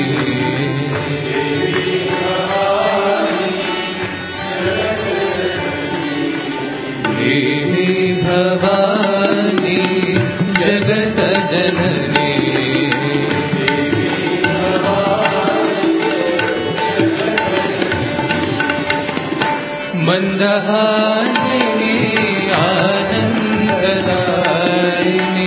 C: देवी भवानी जगत जननी मंदहासिनी आनंददायिनी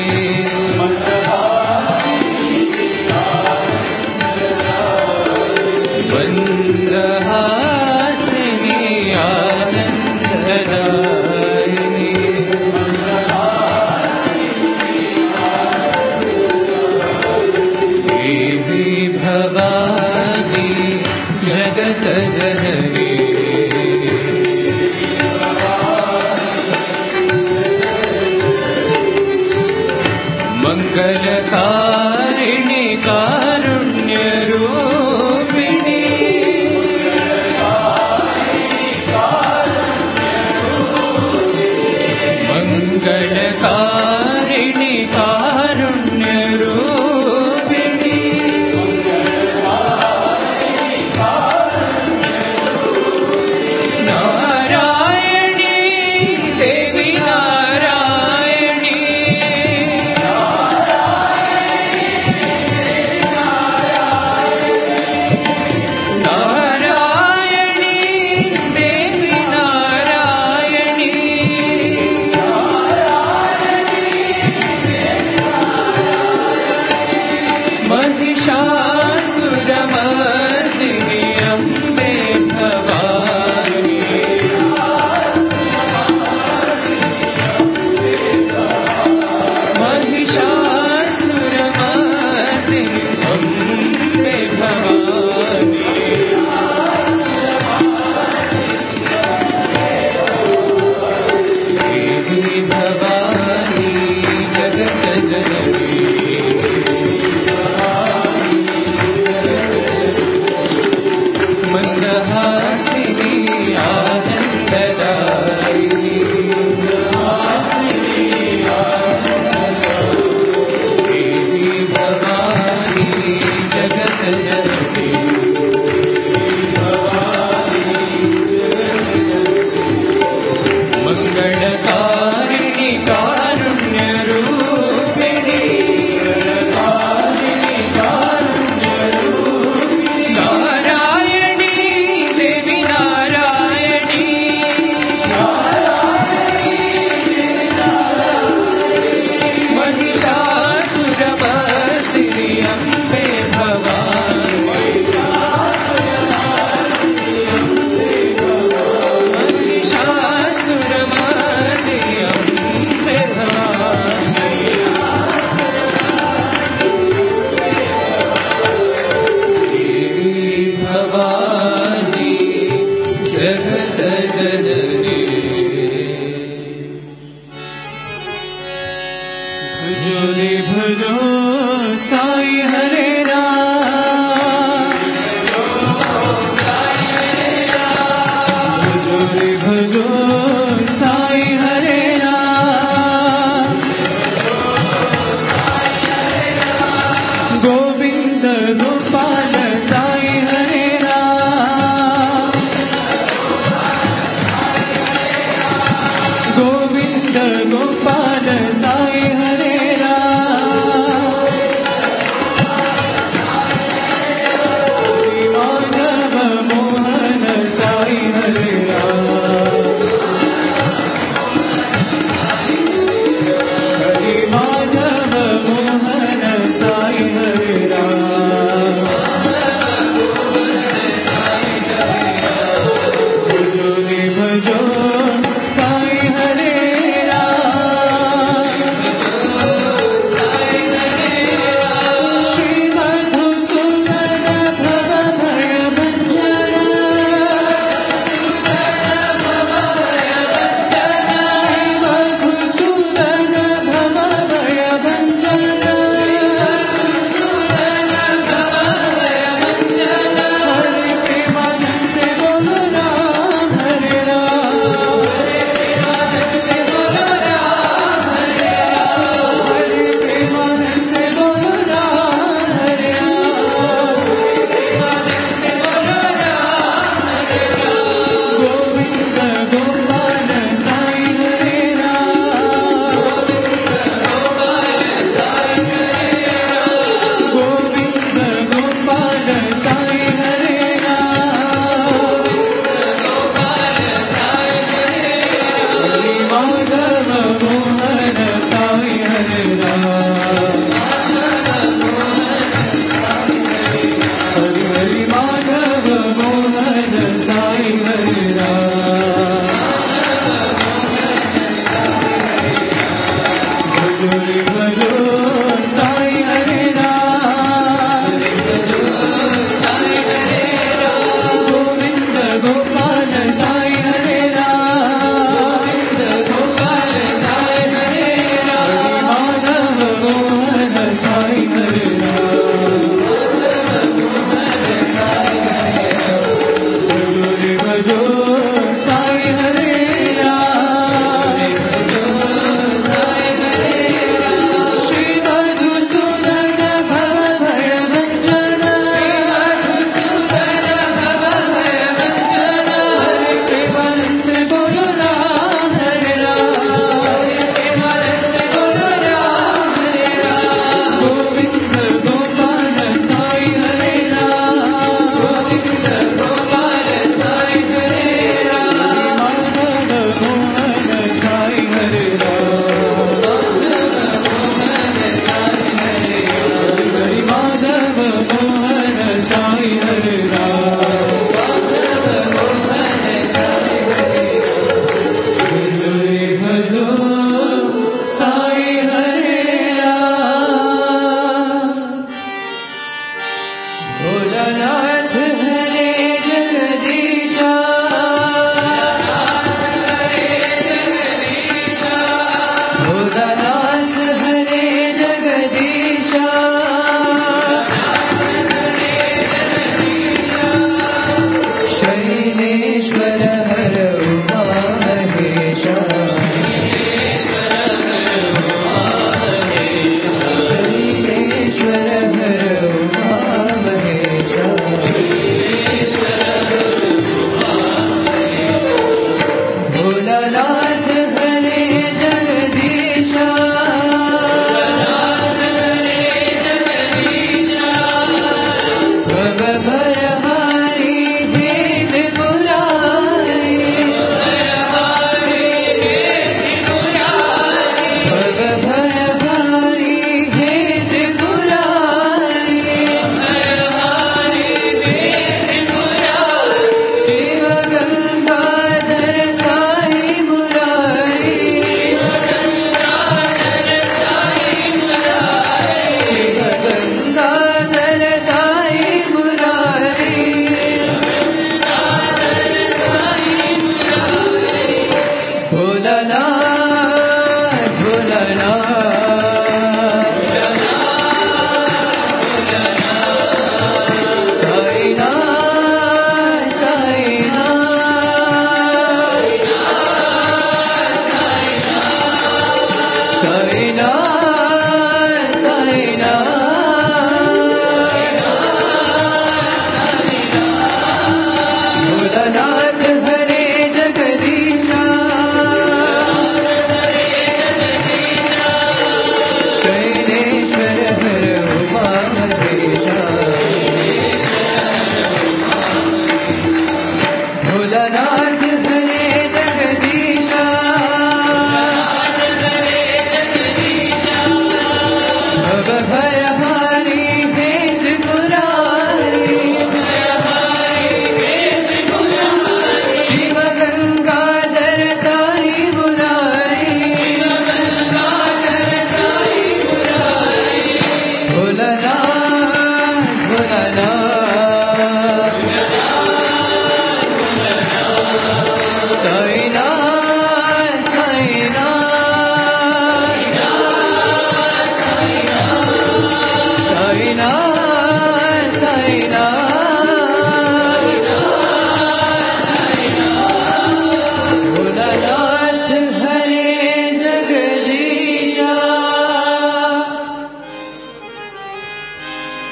C: मंदहासिनी आनंददायिनी देवी भवानी जगत जननी मंगलकारिणी कारुण्य रूपिणी मंगलकारिणी कारुण्य रूपिणी नारायणी देवी नारायणी नारायणी देवी नारायणी महिषासुरमर्दिनी अम्बे भवानी महिषासुरमर्दिनी अम्बे भवानी देवी भवानी जगत जननी मंदहासिनी आनंददायिनी देवी भवानी जगत जननी मंगलकारिणी कारुण्य रूपिणी नारायणी देवी नारायणी महिषासुरमर्दिनी अम्बे भवानी महिषासुरमर्दिनी अम्बे भवानी देवी भवानी जगत जननी भजो रे भजो साई हरे राम भजो रे भजो साई हरे राम गोविंद गोपाल साई हरे राम गोविंद गोपाल साई हरे राम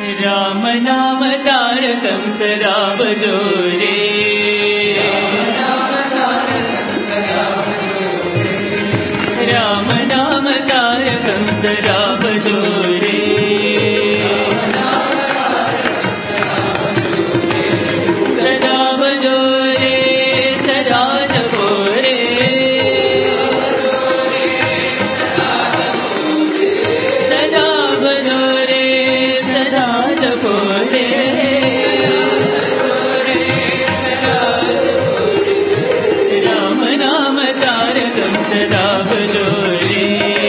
C: राम नाम तारकं सदा भजो रे राम नाम तारकं सदा भजो रे सदा भजो रे सदा जपो रे सदा भजो रे सदा जपो रे राम नाम तारकं सदा भजो रे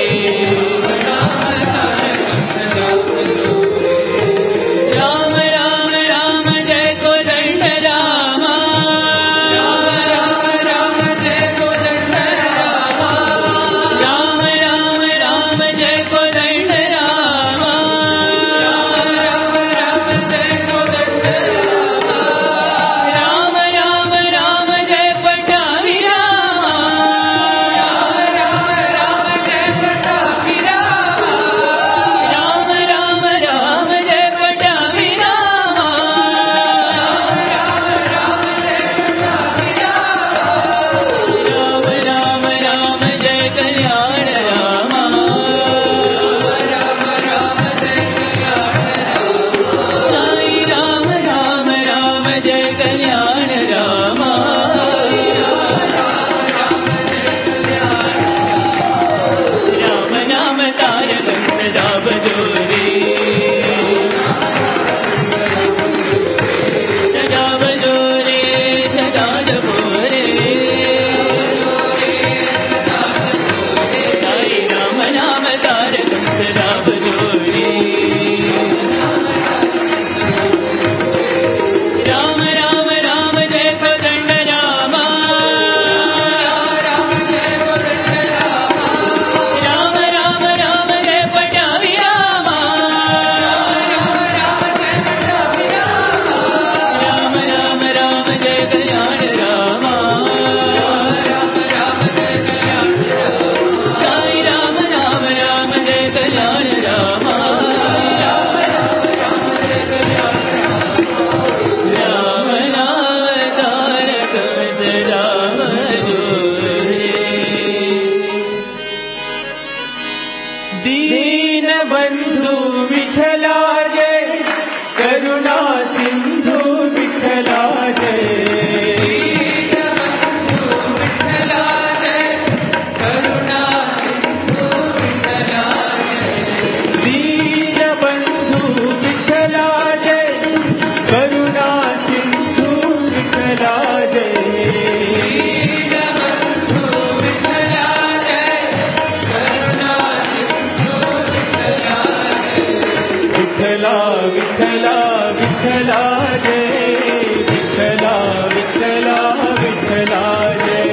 C: राम राम राम जय कोदंड रामा राम राम राम जय कोदंड रामा राम राम राम जय कोदंड रामा राम राम राम जय कोदंड रामा राम राम राम जय पटाभी रामा राम राम राम जय पटाभी रामा राम राम राम जय पटाभी रामा राम राम जय पटाभी रामा राम राम राम जय कल्याण रामा राम राम जय कल्याण साई राम राम राम जय कल्याण रामा राम नाम तारकं सदा भजो रे सदा भजो रे सदा जपो रे साई राम नाम तारकं सदा भजो रे राम राम राम जय कोदंड रामा राम राम राम राम जय पटाभी रामा राम राम राम जय कल्याण रामा साई राम राम राम जय कल्याण रामा राम नाम तारकं सदा भजो रे दीन बंधु विठला जय करुणा सिंधु विठला जय दीन बंधु विठला जय करुणा सिंधु विठला जय विठला विठला विठला जय विठला विठला विठला जय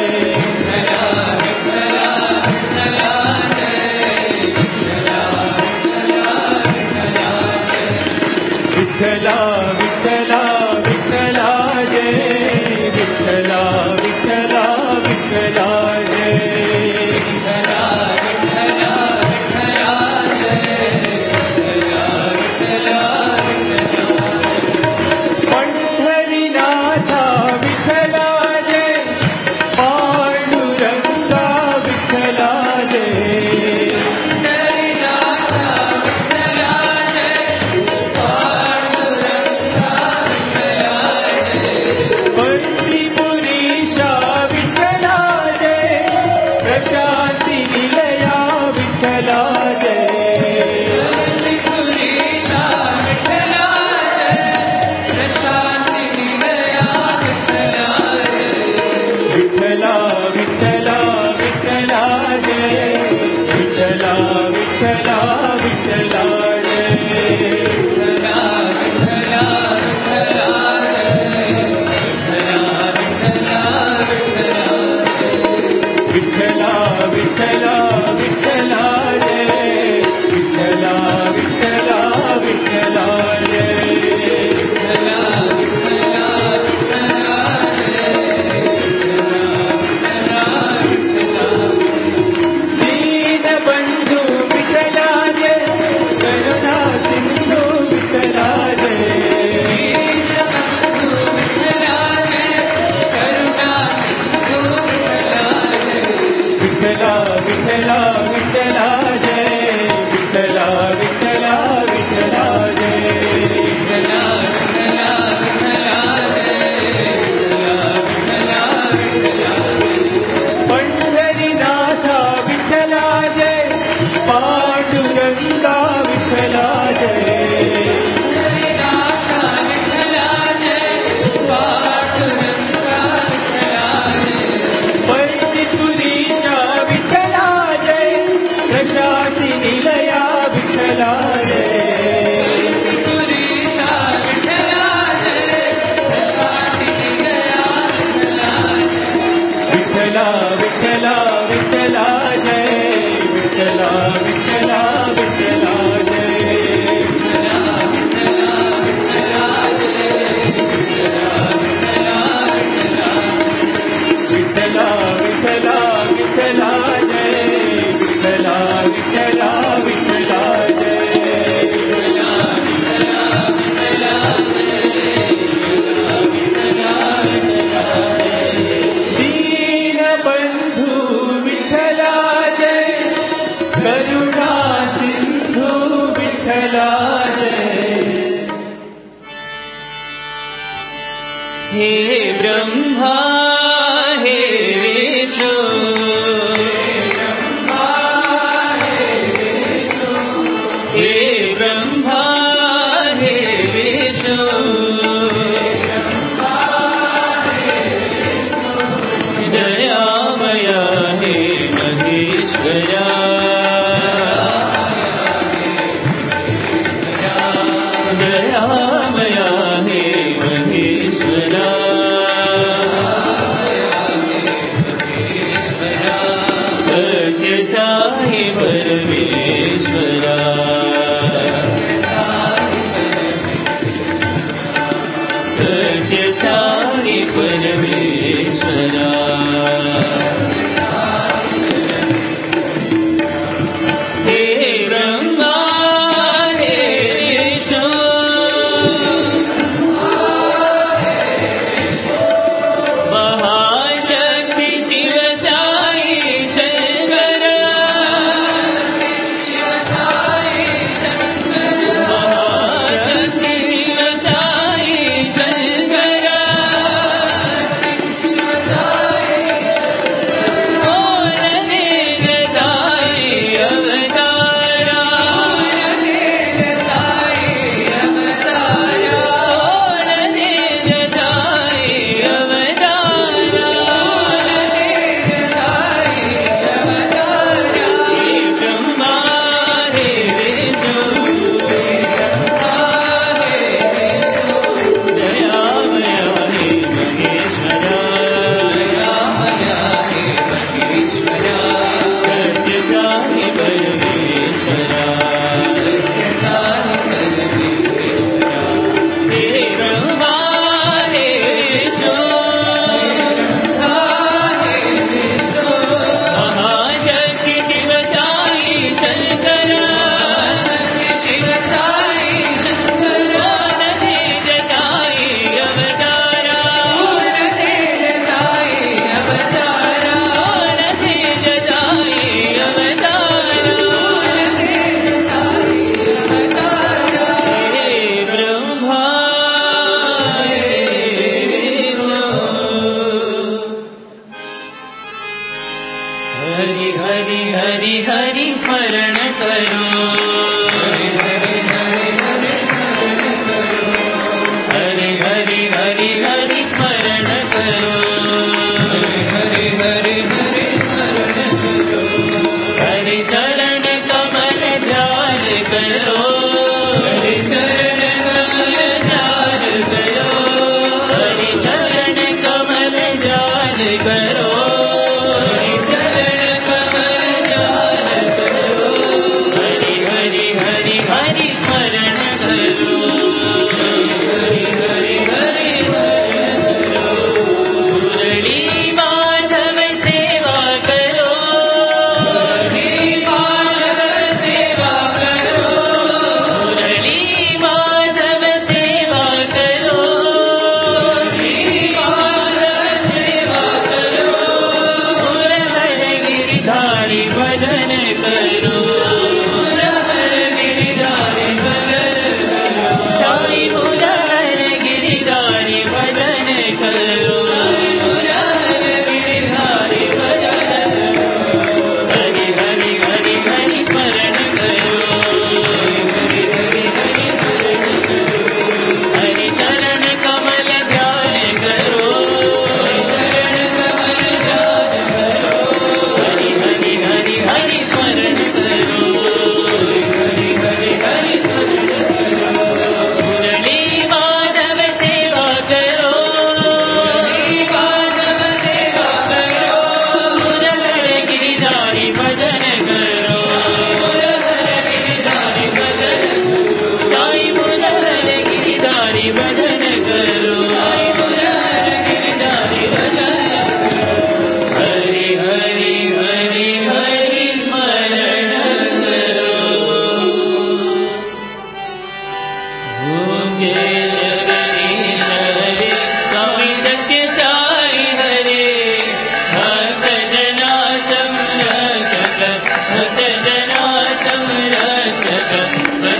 C: विठला विठला विठला जय विठला विठला विठला जय पंढरीनाथा विठला जय पांडुरंगा विठला जय पंढरीनाथा विठला जय पांडुरंगा विठ्ठला जय। हे ब्रह्मा हे विष्णु हे ब्रह्मा हे विष्णु दयामया हे महेश्वरा दयामया हे महेश्वरा सत्य साई परमेश्वरा सत्य साई परमेश्वरा हे ब्रह्मा हे विष्णु महाशक्ति शिव साई शंकर महाशक्ति शिव साई शंकर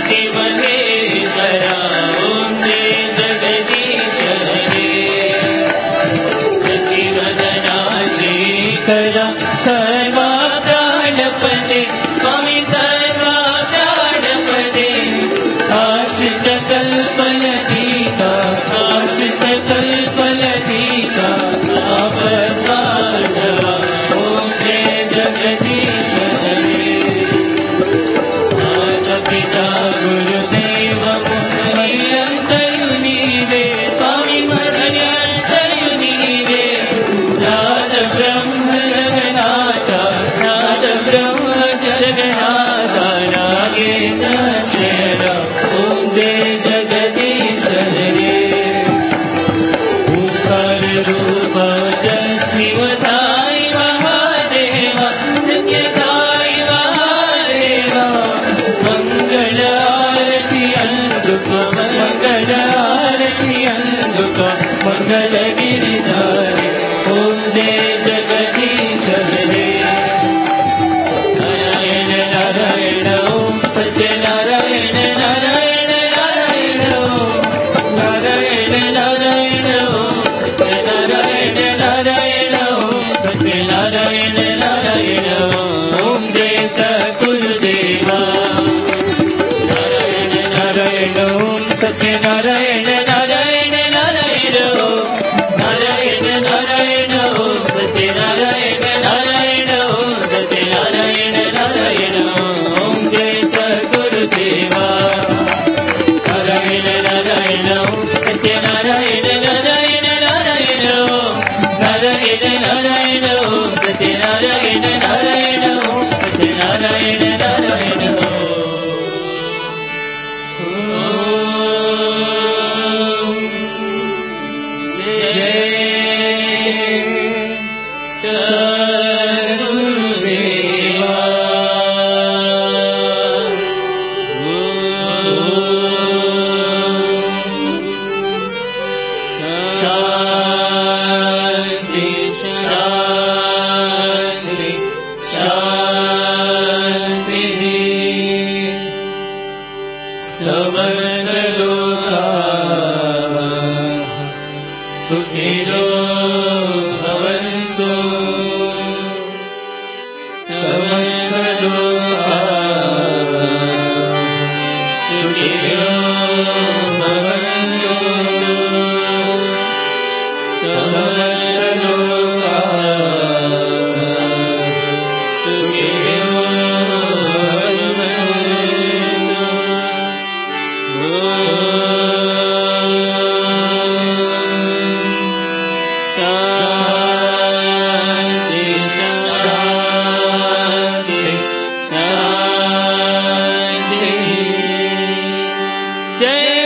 C: शक्ति महेश्वरा ओम जय जगदीश हरे शशिवदना श्रीकरा सर्वा प्राणपते स्वामी सर्वा प्राणपते आश्रित कल्पलतीका आश्रित कल्पलतीका आपद्बांधवा ओम जय जगदीश हरे माता पिता गुरुदेव मध्यंतयुनीवे स्वामी मध्यंतयुनीवे नाद ब्रह्म जगन्नाथा नाद ब्रह्म जगन्नाथा नागेन्द्र शयना ओम जय जगदीश हरे ओंकार रूप जस्मिव साई महादेवा सत्य साई महादेवा मंगल आरती अंधुक मंगल आरती अंधुक मंगल गिरिधारी ओम जय जगदीश हरे नारायण नारायण ओम सत्य नारायण नारायण नारायण ओम नारायण नारायण ओम सत्य नारायण नारायण ओम सत्य नारायण नारायण ओम जय सद्गुरुदेवा नारायण नारायण ओम सत्य नारायण नारायण नारायण ओम नारायण नारायण ओम सत्य नारायण नारायण ओम सत्य नारायण नारायण ओम जय सद्गुरुदेवा नारायण नारायण ओम सत्य नारायण नारायण नारायण ओम नारायण नारायण ओम सत्य नारायण नारायण ओम सत्य नारायण नारायण ओम जय सद्गुरुदेवा शांति शांति शांति समस्त लोकाः सुखिनो भवन्तु समस्त लोकाः सुखिनो भवन्तु समस्त लोकाः सुखिनो शांति शांति शांति जय